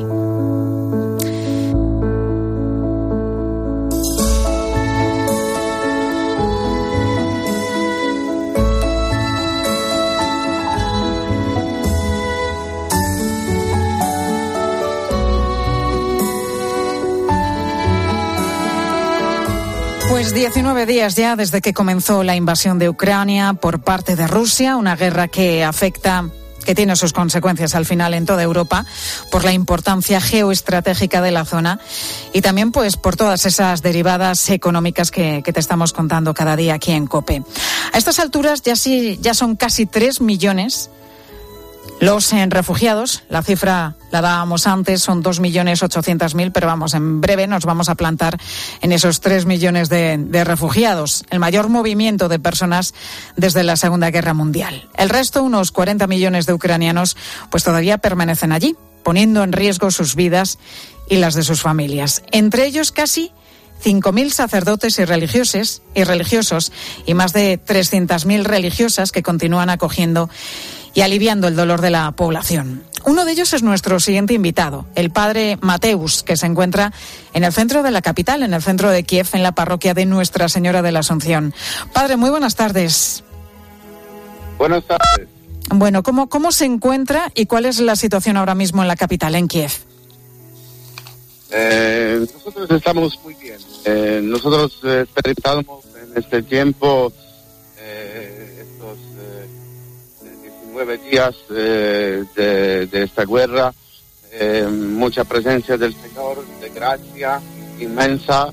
Pues 19 días ya desde que comenzó la invasión de Ucrania por parte de Rusia, una guerra que tiene sus consecuencias al final en toda Europa por la importancia geoestratégica de la zona y también pues por todas esas derivadas económicas que te estamos contando cada día aquí en COPE. A estas alturas ya son casi 3 millones los refugiados. La cifra la dábamos antes, son 2.800.000, pero vamos, en breve nos vamos a plantar en esos 3 millones de refugiados, el mayor movimiento de personas desde la Segunda Guerra Mundial. El resto, unos 40 millones de ucranianos, pues todavía permanecen allí, poniendo en riesgo sus vidas y las de sus familias. Entre ellos casi 5.000 sacerdotes y religiosos y más de 300.000 religiosas que continúan acogiendo y aliviando el dolor de la población. Uno de ellos es nuestro siguiente invitado, el padre Mateusz, que se encuentra en el centro de la capital, en el centro de Kiev, en la parroquia de Nuestra Señora de la Asunción. Padre, muy buenas tardes. Buenas tardes. Bueno, ¿cómo se encuentra y cuál es la situación ahora mismo en la capital, en Kiev? Nosotros estamos muy bien. Nosotros experimentamos en este tiempo estos 19 días de esta guerra, mucha presencia del Señor, de gracia inmensa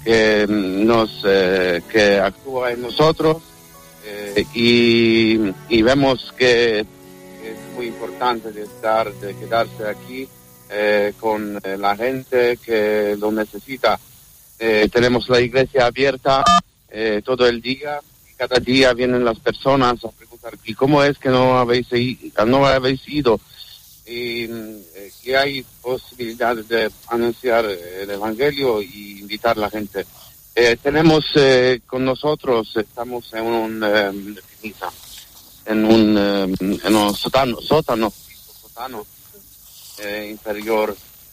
que actúa en nosotros y vemos que es muy importante de quedarse aquí con la gente que lo necesita. Tenemos la iglesia abierta todo el día y cada día vienen las personas a preguntar ¿y cómo es que no habéis ido? Y hay posibilidad de anunciar el evangelio y invitar a la gente. Tenemos con nosotros, estamos en un sótano inferior,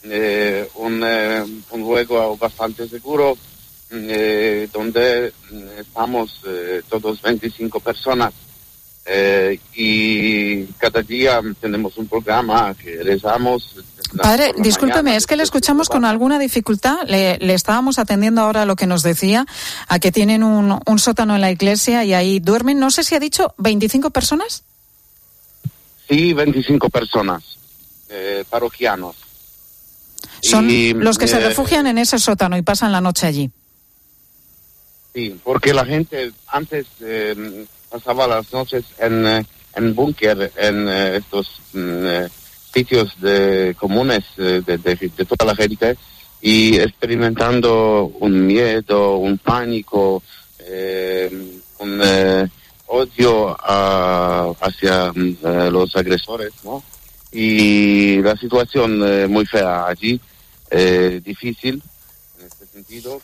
un juego bastante seguro donde estamos todos 25 personas y cada día tenemos un programa que rezamos. Padre, discúlpeme, es que le escuchamos con alguna dificultad. Le estábamos atendiendo ahora a lo que nos decía, a que tienen un sótano en la iglesia y ahí duermen. No sé si ha dicho 25 personas. Sí, 25 personas, parroquianos. Son los que se refugian en ese sótano y pasan la noche allí. Sí, porque la gente antes pasaba las noches en búnker, en estos sitios comunes de toda la gente, y experimentando un miedo, un pánico, un odio hacia los agresores, ¿no? Y la situación muy fea allí, difícil en este sentido,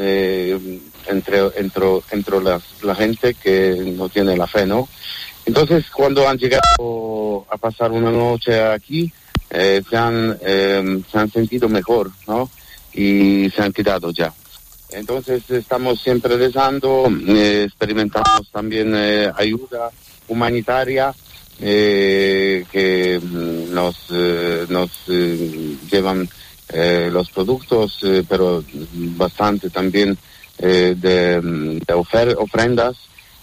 entre la gente que no tiene la fe, ¿no? Entonces, cuando han llegado a pasar una noche aquí, se han sentido mejor, ¿no? Y se han quedado ya. Entonces, estamos siempre rezando, experimentamos también ayuda humanitaria, que nos llevan los productos, pero bastante también de ofrendas,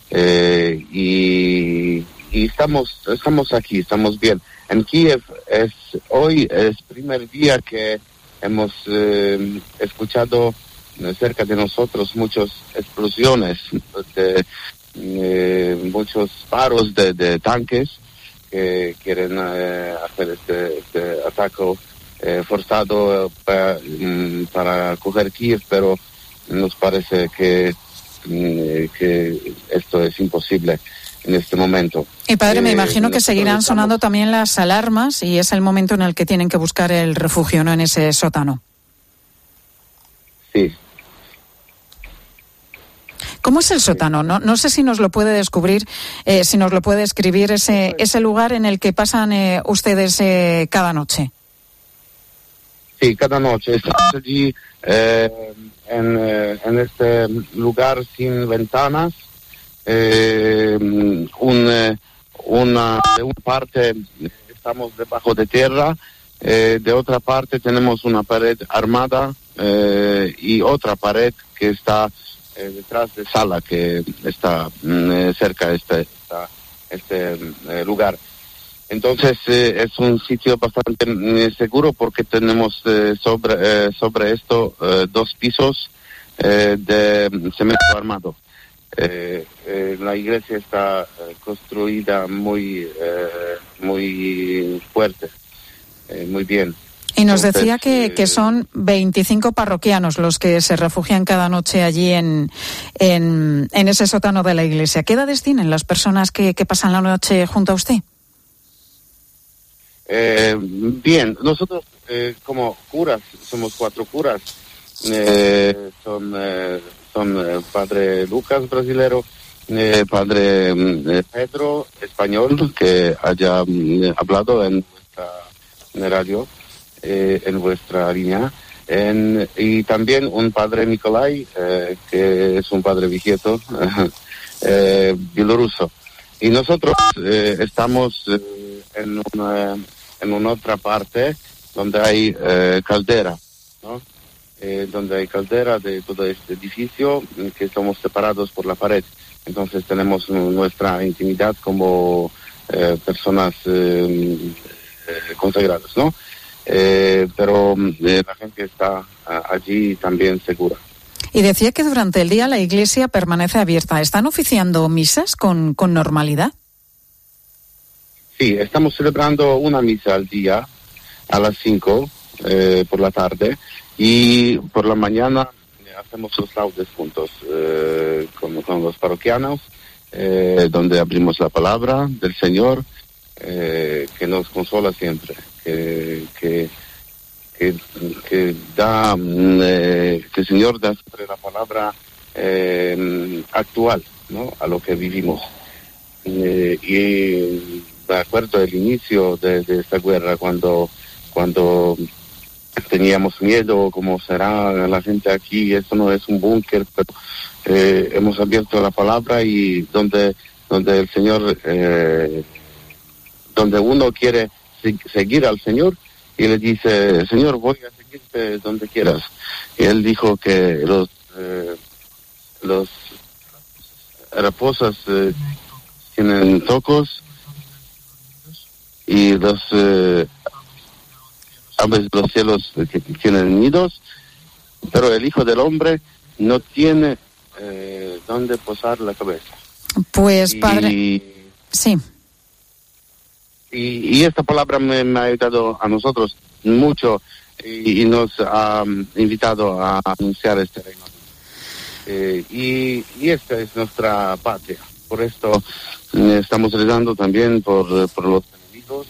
y estamos aquí, estamos bien. En Kiev hoy es primer día que hemos escuchado cerca de nosotros muchas explosiones, muchos paros de tanques que quieren hacer este ataque forzado para coger Kiev, pero nos parece que esto es imposible en este momento. Y padre, me imagino que seguirán sonando también las alarmas y es el momento en el que tienen que buscar el refugio, ¿no?, en ese sótano. Sí. ¿Cómo es el sótano? No sé si nos lo puede descubrir, si nos lo puede escribir ese lugar en el que pasan ustedes cada noche. Sí, cada noche estamos allí en este lugar sin ventanas. De una parte estamos debajo de tierra, de otra parte tenemos una pared armada y otra pared que está detrás de sala, que está cerca de este lugar. Entonces es un sitio bastante seguro porque tenemos sobre esto 2 pisos de cemento armado. La iglesia está construida muy fuerte, muy bien. Y nos decía que son 25 parroquianos los que se refugian cada noche allí en ese sótano de la iglesia. ¿Qué edades tienen las personas que pasan la noche junto a usted? Bien, nosotros como curas, somos 4 curas. Son padre Lucas, brasilero, padre Pedro, español, que haya hablado en vuestra radio, en vuestra línea, y también un padre Nicolai, que es un padre viejito, bielorruso. Y nosotros estamos en una otra parte donde hay caldera, ¿no? Donde hay caldera de todo este edificio, que estamos separados por la pared. Entonces tenemos nuestra intimidad como personas consagradas, ¿no? Pero la gente está allí también segura. Y decía que durante el día la iglesia permanece abierta. ¿Están oficiando misas con normalidad? Sí, estamos celebrando una misa al día a las 5 por la tarde, y por la mañana hacemos los laudes juntos con los parroquianos, donde abrimos la palabra del Señor, que nos consola siempre, que el Señor da siempre la palabra actual, ¿no?, a lo que vivimos. Y me acuerdo del inicio de esta guerra, cuando teníamos miedo, cómo será la gente aquí, esto no es un búnker, pero hemos abierto la palabra, y donde donde el Señor, donde uno quiere seguir al Señor y le dice, Señor, voy a seguirte donde quieras. Y él dijo que los raposas tienen tocos y los aves de los cielos que tienen nidos, pero el Hijo del Hombre no tiene dónde posar la cabeza. Pues, padre, sí. Y esta palabra me ha ayudado a nosotros mucho y nos ha invitado a anunciar este reino. Y esta es nuestra patria. Por esto estamos rezando también por los enemigos,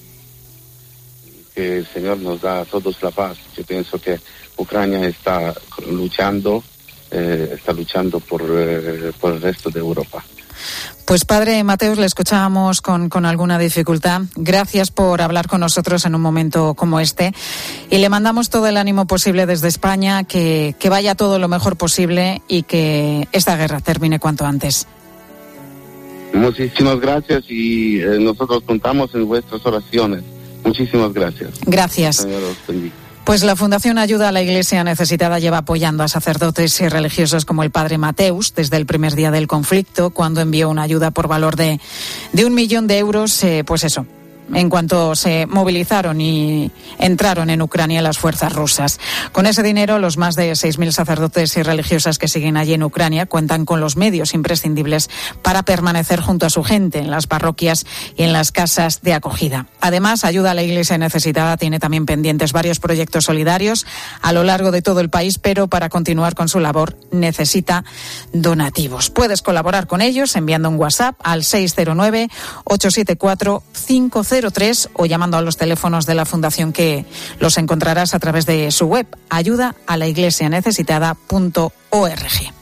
que el Señor nos da a todos la paz. Yo pienso que Ucrania está luchando por el resto de Europa. Pues padre Mateus, le escuchábamos con alguna dificultad. Gracias por hablar con nosotros en un momento como este. Y le mandamos todo el ánimo posible desde España, que vaya todo lo mejor posible y que esta guerra termine cuanto antes. Muchísimas gracias y nosotros contamos en vuestras oraciones. Muchísimas gracias. Gracias. Señor, os bendiga. Pues la Fundación Ayuda a la Iglesia Necesitada lleva apoyando a sacerdotes y religiosos como el padre Mateus desde el primer día del conflicto, cuando envió una ayuda por valor de 1 millón de euros, pues eso, en cuanto se movilizaron y entraron en Ucrania las fuerzas rusas. Con ese dinero, los más de 6.000 sacerdotes y religiosas que siguen allí en Ucrania cuentan con los medios imprescindibles para permanecer junto a su gente en las parroquias y en las casas de acogida. Además, Ayuda a la Iglesia Necesitada tiene también pendientes varios proyectos solidarios a lo largo de todo el país, pero para continuar con su labor necesita donativos. Puedes colaborar con ellos enviando un WhatsApp al 609-874-503 o llamando a los teléfonos de la Fundación, que los encontrarás a través de su web, ayudaalaiglesianecesitada.org.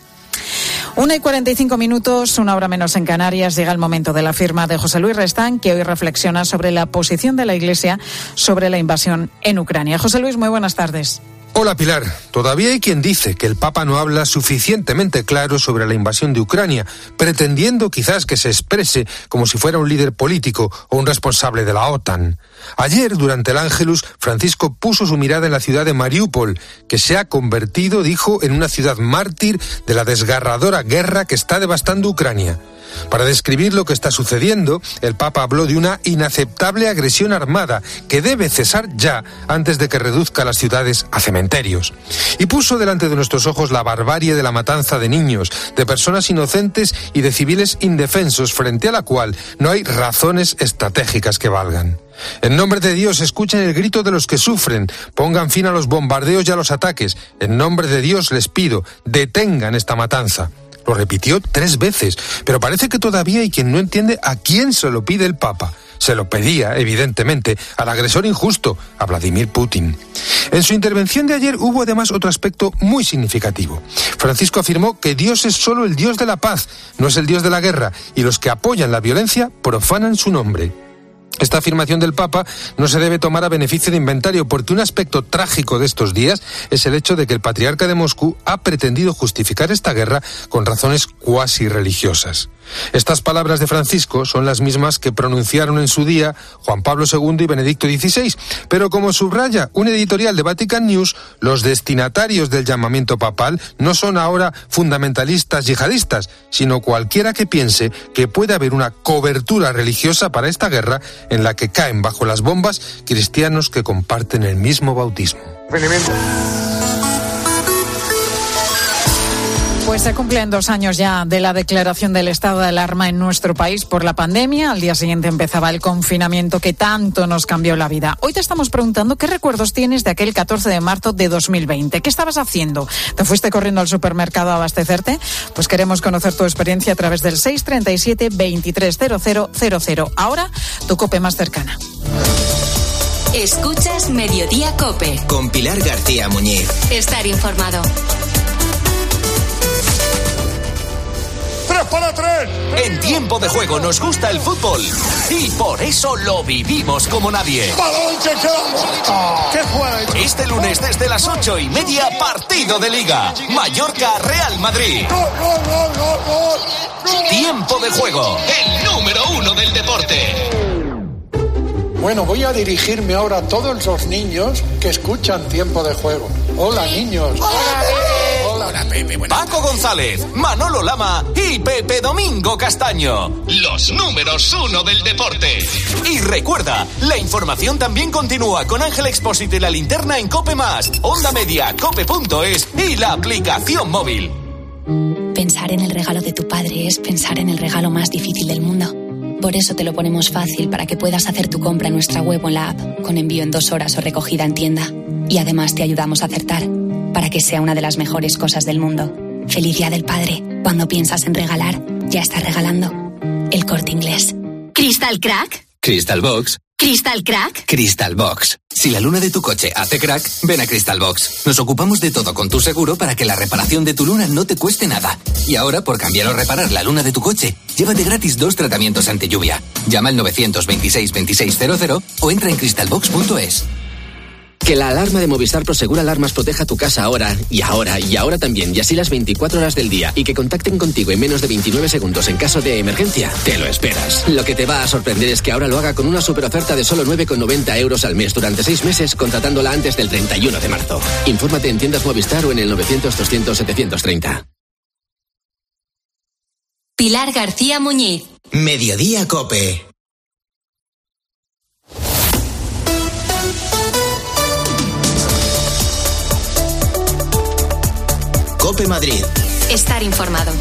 1:45, 1 hora menos en Canarias. Llega el momento de la firma de José Luis Restán, que hoy reflexiona sobre la posición de la Iglesia sobre la invasión en Ucrania. José Luis, muy buenas tardes. Hola Pilar, todavía hay quien dice que el Papa no habla suficientemente claro sobre la invasión de Ucrania, pretendiendo quizás que se exprese como si fuera un líder político o un responsable de la OTAN. Ayer, durante el Ángelus, Francisco puso su mirada en la ciudad de Mariúpol, que se ha convertido, dijo, en una ciudad mártir de la desgarradora guerra que está devastando Ucrania. Para describir lo que está sucediendo, el Papa habló de una inaceptable agresión armada que debe cesar ya antes de que reduzca las ciudades a cementerios. Y puso delante de nuestros ojos la barbarie de la matanza de niños, de personas inocentes y de civiles indefensos, frente a la cual no hay razones estratégicas que valgan. En nombre de Dios, escuchen el grito de los que sufren, pongan fin a los bombardeos y a los ataques. En nombre de Dios les pido, detengan esta matanza. Lo repitió 3 veces, pero parece que todavía hay quien no entiende a quién se lo pide el Papa. Se lo pedía, evidentemente, al agresor injusto, a Vladimir Putin. En su intervención de ayer hubo además otro aspecto muy significativo. Francisco afirmó que Dios es solo el Dios de la paz, no es el Dios de la guerra, y los que apoyan la violencia profanan su nombre. Esta afirmación del Papa no se debe tomar a beneficio de inventario, porque un aspecto trágico de estos días es el hecho de que el patriarca de Moscú ha pretendido justificar esta guerra con razones cuasi religiosas. Estas palabras de Francisco son las mismas que pronunciaron en su día Juan Pablo II y Benedicto XVI, pero como subraya un editorial de Vatican News, los destinatarios del llamamiento papal no son ahora fundamentalistas yihadistas, sino cualquiera que piense que puede haber una cobertura religiosa para esta guerra en la que caen bajo las bombas cristianos que comparten el mismo bautismo. Pues se cumplen 2 años ya de la declaración del estado de alarma en nuestro país por la pandemia. Al día siguiente empezaba el confinamiento que tanto nos cambió la vida. Hoy te estamos preguntando qué recuerdos tienes de aquel 14 de marzo de 2020. ¿Qué estabas haciendo? ¿Te fuiste corriendo al supermercado a abastecerte? Pues queremos conocer tu experiencia a través del 637 230000. Ahora, tu COPE más cercana. Escuchas Mediodía COPE. Con Pilar García Muñiz. Estar informado. para 3. En Tiempo de Juego nos gusta el fútbol y por eso lo vivimos como nadie. ¡Balón que queda! ¡Qué juega! Este lunes desde las 8:30, partido de Liga. Mallorca-Real Madrid. ¡Gol, gol, gol, gol, gol! Tiempo de Juego, el número 1 del deporte. Bueno, voy a dirigirme ahora a todos los niños que escuchan Tiempo de Juego. Hola, niños. Hola, Pepe. Paco González, Manolo Lama y Pepe Domingo Castaño. Los números 1 del deporte. Y recuerda, la información también continúa con Ángel Expósito y La Linterna en COPE+, Onda Media, cope.es y la aplicación móvil. Pensar en el regalo de tu padre es pensar en el regalo más difícil del mundo. Por eso te lo ponemos fácil para que puedas hacer tu compra en nuestra web o en la app, con envío en 2 horas o recogida en tienda. Y además te ayudamos a acertar, para que sea una de las mejores cosas del mundo. Feliz Día del Padre. Cuando piensas en regalar, ya estás regalando. El Corte Inglés. ¿Crystal Crack? Crystal Box. ¿Crystal Crack? Crystal Box. Si la luna de tu coche hace crack, ven a Crystal Box. Nos ocupamos de todo con tu seguro para que la reparación de tu luna no te cueste nada. Y ahora, por cambiar o reparar la luna de tu coche, llévate gratis 2 tratamientos ante lluvia. Llama al 926 2600 o entra en crystalbox.es. Que la alarma de Movistar Prosegur Alarmas proteja tu casa ahora también, y así las 24 horas del día, y que contacten contigo en menos de 29 segundos en caso de emergencia. Te lo esperas. Lo que te va a sorprender es que ahora lo haga con una superoferta de solo 9,90 euros al mes durante 6 meses, contratándola antes del 31 de marzo. Infórmate en tiendas Movistar o en el 900 200 730. Pilar García Muñiz. Mediodía COPE. COPE Madrid. Estar informado.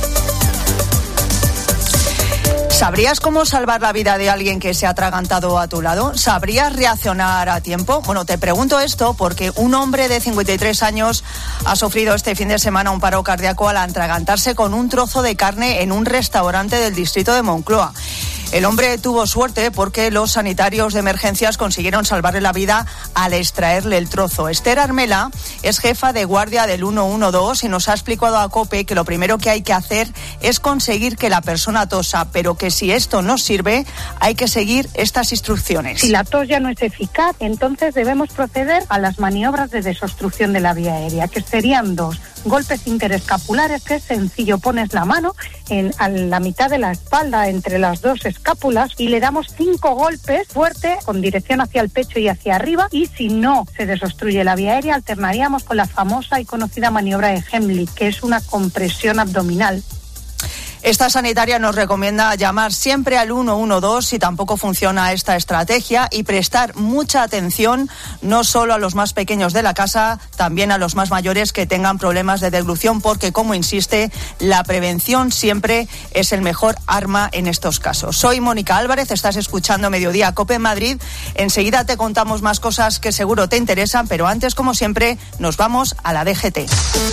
¿Sabrías cómo salvar la vida de alguien que se ha atragantado a tu lado? ¿Sabrías reaccionar a tiempo? Bueno, te pregunto esto porque un hombre de 53 años ha sufrido este fin de semana un paro cardíaco al atragantarse con un trozo de carne en un restaurante del distrito de Moncloa. El hombre tuvo suerte porque los sanitarios de emergencias consiguieron salvarle la vida al extraerle el trozo. Esther Armela es jefa de guardia del 112 y nos ha explicado a COPE que lo primero que hay que hacer es conseguir que la persona tosa, pero que si esto no sirve, hay que seguir estas instrucciones. Si la tos ya no es eficaz, entonces debemos proceder a las maniobras de desobstrucción de la vía aérea, que serían 2. Golpes interescapulares, que es sencillo, pones la mano a la mitad de la espalda entre las 2 escápulas y le damos 5 golpes fuerte con dirección hacia el pecho y hacia arriba, y si no se desobstruye la vía aérea alternaríamos con la famosa y conocida maniobra de Heimlich, que es una compresión abdominal. Esta sanitaria nos recomienda llamar siempre al 112 si tampoco funciona esta estrategia y prestar mucha atención no solo a los más pequeños de la casa, también a los más mayores que tengan problemas de deglución, porque, como insiste, la prevención siempre es el mejor arma en estos casos. Soy Mónica Álvarez, estás escuchando Mediodía COPE Madrid. Enseguida te contamos más cosas que seguro te interesan, pero antes, como siempre, nos vamos a la DGT.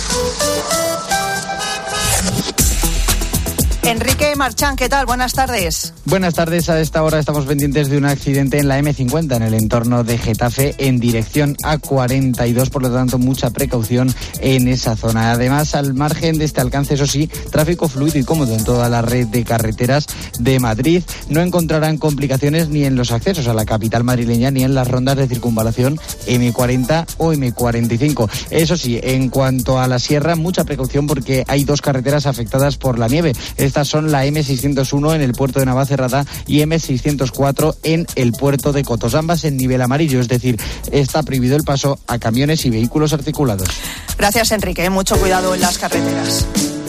Enrique Marchán, ¿qué tal? Buenas tardes. Buenas tardes. A esta hora estamos pendientes de un accidente en la M50 en el entorno de Getafe en dirección A42, por lo tanto mucha precaución en esa zona. Además, al margen de este alcance, eso sí, tráfico fluido y cómodo en toda la red de carreteras de Madrid. No encontrarán complicaciones ni en los accesos a la capital madrileña ni en las rondas de circunvalación M40 o M45. Eso sí, en cuanto a la sierra, mucha precaución porque hay 2 carreteras afectadas por la nieve. Estas son la M601 en el puerto de Navacerrada y M604 en el puerto de Cotos, ambas en nivel amarillo, es decir, está prohibido el paso a camiones y vehículos articulados. Gracias, Enrique. Mucho cuidado en las carreteras.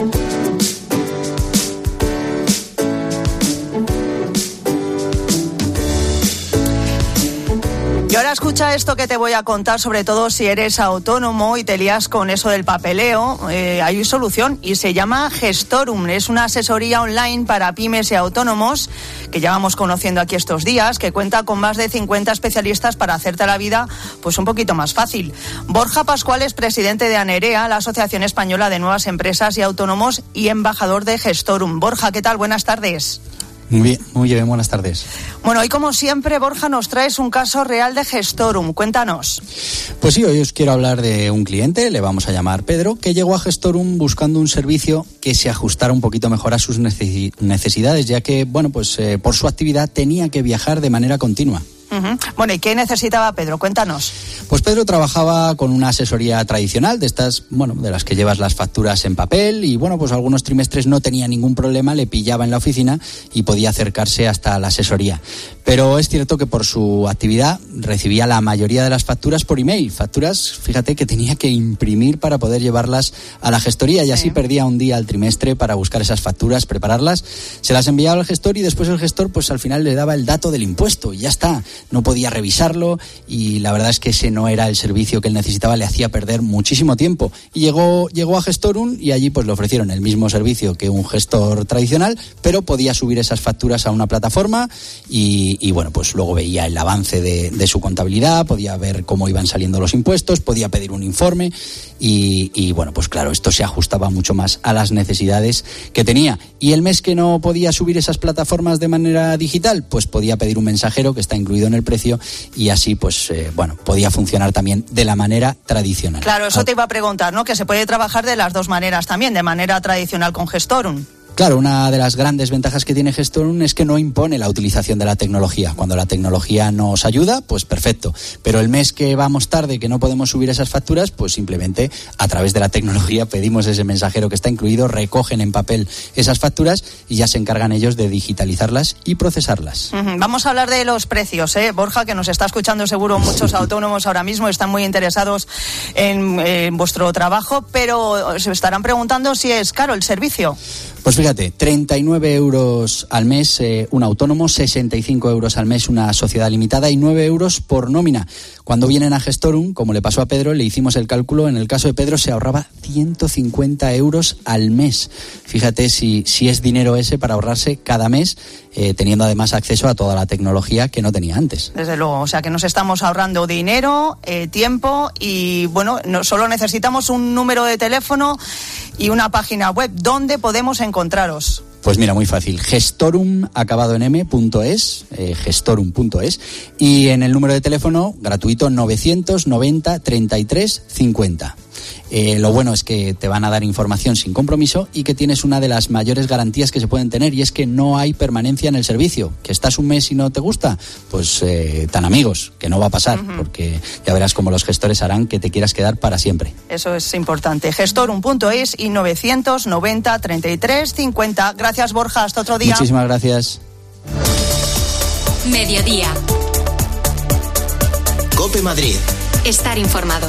Y ahora escucha esto que te voy a contar, sobre todo si eres autónomo y te lías con eso del papeleo. Hay solución y se llama Gestorum. Es una asesoría online para pymes y autónomos que llevamos conociendo aquí estos días, que cuenta con más de 50 especialistas para hacerte la vida pues un poquito más fácil. Borja Pascual es presidente de ANEREA, la Asociación Española de Nuevas Empresas y Autónomos, y embajador de Gestorum. Borja, ¿qué tal? Buenas tardes. Muy bien, buenas tardes. Bueno, hoy como siempre, Borja, nos traes un caso real de Gestorum. Cuéntanos. Pues sí, hoy os quiero hablar de un cliente, le vamos a llamar Pedro, que llegó a Gestorum buscando un servicio que se ajustara un poquito mejor a sus necesidades, ya que, por su actividad tenía que viajar de manera continua. Uh-huh. Bueno, ¿y qué necesitaba Pedro? Cuéntanos. Pues Pedro trabajaba con una asesoría tradicional, de estas, de las que llevas las facturas en papel, y algunos trimestres no tenía ningún problema, le pillaba en la oficina y podía acercarse hasta la asesoría. Pero es cierto que por su actividad recibía la mayoría de las facturas por email, facturas, fíjate, que tenía que imprimir para poder llevarlas a la gestoría, y así perdía un día al trimestre para buscar esas facturas, prepararlas, se las enviaba al gestor y después el gestor al final le daba el dato del impuesto y ya está. No podía revisarlo y la verdad es que ese no era el servicio que él necesitaba, le hacía perder muchísimo tiempo. Y llegó a Gestorum y allí le ofrecieron el mismo servicio que un gestor tradicional, pero podía subir esas facturas a una plataforma y luego veía el avance de su contabilidad, podía ver cómo iban saliendo los impuestos, podía pedir un informe y claro, esto se ajustaba mucho más a las necesidades que tenía. Y el mes que no podía subir esas plataformas de manera digital, pues podía pedir un mensajero que está incluido en el precio y así podía funcionar también de la manera tradicional. Claro, eso te iba a preguntar, ¿no? Que se puede trabajar de las dos maneras también, de manera tradicional con Gestorum. Claro, una de las grandes ventajas que tiene Gestorum es que no impone la utilización de la tecnología. Cuando la tecnología nos ayuda, pues perfecto. Pero el mes que vamos tarde, que no podemos subir esas facturas, pues simplemente a través de la tecnología pedimos ese mensajero que está incluido, recogen en papel esas facturas y ya se encargan ellos de digitalizarlas y procesarlas. Vamos a hablar de los precios, Borja, que nos está escuchando seguro muchos autónomos ahora mismo, están muy interesados en vuestro trabajo, pero se estarán preguntando si es caro el servicio. Pues fíjate, 39 euros al mes un autónomo, 65 euros al mes una sociedad limitada y 9 euros por nómina. Cuando vienen a Gestorum, como le pasó a Pedro, le hicimos el cálculo, en el caso de Pedro se ahorraba 150 euros al mes. Fíjate si es dinero ese para ahorrarse cada mes, teniendo además acceso a toda la tecnología que no tenía antes. Desde luego, o sea que nos estamos ahorrando dinero, tiempo y no solo necesitamos un número de teléfono y una página web. ¿Dónde podemos encontraros? Pues mira, muy fácil, Gestorum, acabado en m.es, gestorum.es, y en el número de teléfono gratuito 990 33 50. Lo bueno es que te van a dar información sin compromiso y que tienes una de las mayores garantías que se pueden tener, y es que no hay permanencia en el servicio. Que estás un mes y no te gusta, pues tan amigos, que no va a pasar, porque ya verás cómo los gestores harán que te quieras quedar para siempre. Eso es importante. Gestorum.es y 990 33 50. Gracias, Borja, hasta otro día. Muchísimas gracias. Mediodía. COPE Madrid. Estar informado.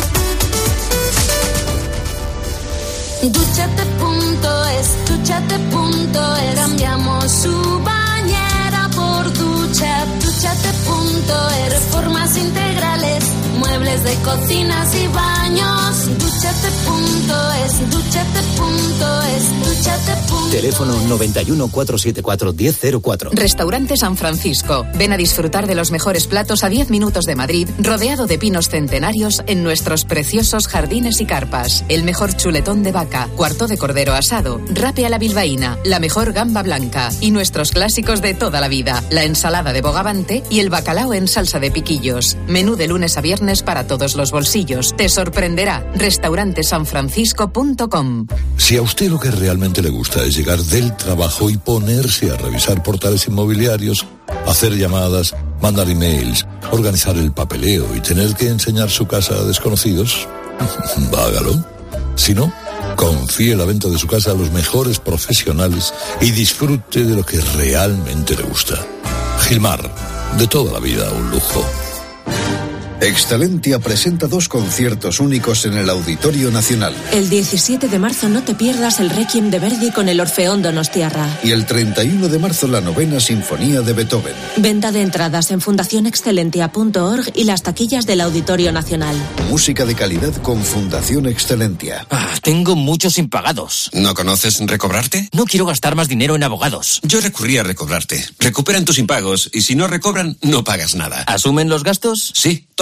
Dúchate.es, cambiamos su bañera por ducha. Dúchate.es, reformas integrales, muebles de cocinas y baños. Dúchate.es, dúchate.es. Teléfono 91 474 1004. Restaurante San Francisco. Ven a disfrutar de los mejores platos a 10 minutos de Madrid, rodeado de pinos centenarios en nuestros preciosos jardines y carpas. El mejor chuletón de vaca, cuarto de cordero asado, rape a la bilbaína, la mejor gamba blanca y nuestros clásicos de toda la vida, la ensalada de bogavante y el bacalao en salsa de piquillos. Menú de lunes a viernes para todos los bolsillos. Te sorprenderá. Restaurantesanfrancisco.com. Si a usted lo que realmente le gusta es llegar del trabajo y ponerse a revisar portales inmobiliarios, hacer llamadas, mandar emails, organizar el papeleo y tener que enseñar su casa a desconocidos, hágalo. Si no, confíe la venta de su casa a los mejores profesionales y disfrute de lo que realmente le gusta. Gilmar, de toda la vida un lujo. Excelentia presenta 2 conciertos únicos en el Auditorio Nacional. El 17 de marzo no te pierdas el Requiem de Verdi con el Orfeón Donostiarra. Y el 31 de marzo la 9ª Sinfonía de Beethoven. Venta de entradas en fundacionexcelentia.org y las taquillas del Auditorio Nacional. Música de calidad con Fundación Excelentia. Tengo muchos impagados. ¿No conoces Recobrarte? No quiero gastar más dinero en abogados. Yo recurrí a Recobrarte. Recuperan tus impagos y si no recobran, no pagas nada. ¿Asumen los gastos? Sí, todos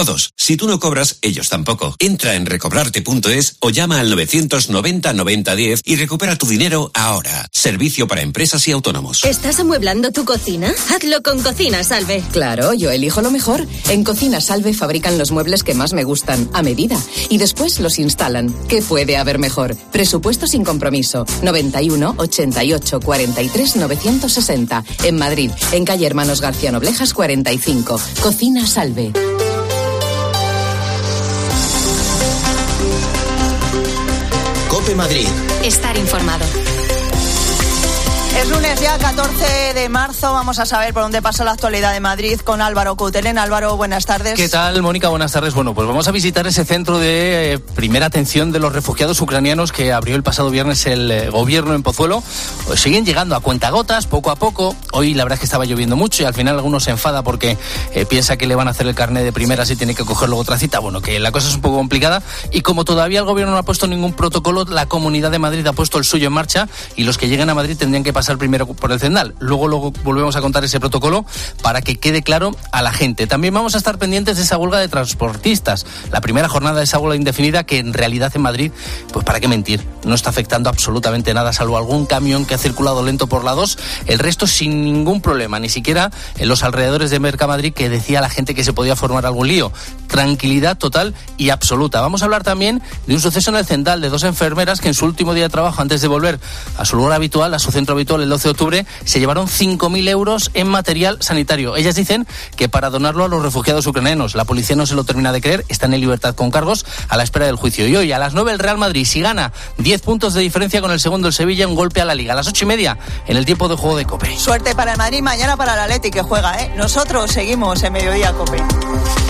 todos. Si tú no cobras, ellos tampoco. Entra en recobrarte.es o llama al 990 90 10 y recupera tu dinero ahora. Servicio para empresas y autónomos. ¿Estás amueblando tu cocina? Hazlo con Cocina Salve. Claro, yo elijo lo mejor. En Cocina Salve fabrican los muebles que más me gustan, a medida. Y después los instalan. ¿Qué puede haber mejor? Presupuesto sin compromiso. 91 88 43 960. En Madrid, en calle Hermanos García Noblejas 45. Cocina Salve. COPE Madrid. Estar informado. Es lunes ya, 14 de marzo. Vamos a saber por dónde pasa la actualidad de Madrid con Álvaro Coutelen. Álvaro, buenas tardes. ¿Qué tal, Mónica? Buenas tardes. Bueno, pues vamos a visitar ese centro de primera atención de los refugiados ucranianos que abrió el pasado viernes el gobierno en Pozuelo. Pues siguen llegando a cuentagotas, poco a poco. Hoy la verdad es que estaba lloviendo mucho y al final algunos se enfada porque piensa que le van a hacer el carné de primeras y tiene que coger luego otra cita. Bueno, que la cosa es un poco complicada y como todavía el gobierno no ha puesto ningún protocolo, la Comunidad de Madrid ha puesto el suyo en marcha y los que lleguen a Madrid tendrían que pasar primero por el Cendal. Luego volvemos a contar ese protocolo para que quede claro a la gente. También vamos a estar pendientes de esa huelga de transportistas. La primera jornada de esa huelga indefinida que en realidad en Madrid, pues para qué mentir, no está afectando absolutamente nada, salvo algún camión que ha circulado lento por la 2. El resto sin ningún problema, ni siquiera en los alrededores de Mercamadrid que decía la gente que se podía formar algún lío. Tranquilidad total y absoluta. Vamos a hablar también de un suceso en el Cendal de dos enfermeras que en su último día de trabajo, antes de volver a su lugar habitual, a su centro habitual el 12 de octubre, se llevaron 5.000 euros en material sanitario. Ellas dicen que para donarlo a los refugiados ucranianos. La policía no se lo termina de creer, están en libertad con cargos a la espera del juicio. Y hoy a las 9 el Real Madrid, si gana, 10 puntos de diferencia con el segundo el Sevilla, un golpe a la Liga. A las 8:30 en el tiempo de juego de COPE. Suerte para el Madrid, mañana para el Atleti que juega, ¿eh? Nosotros seguimos en Mediodía COPE.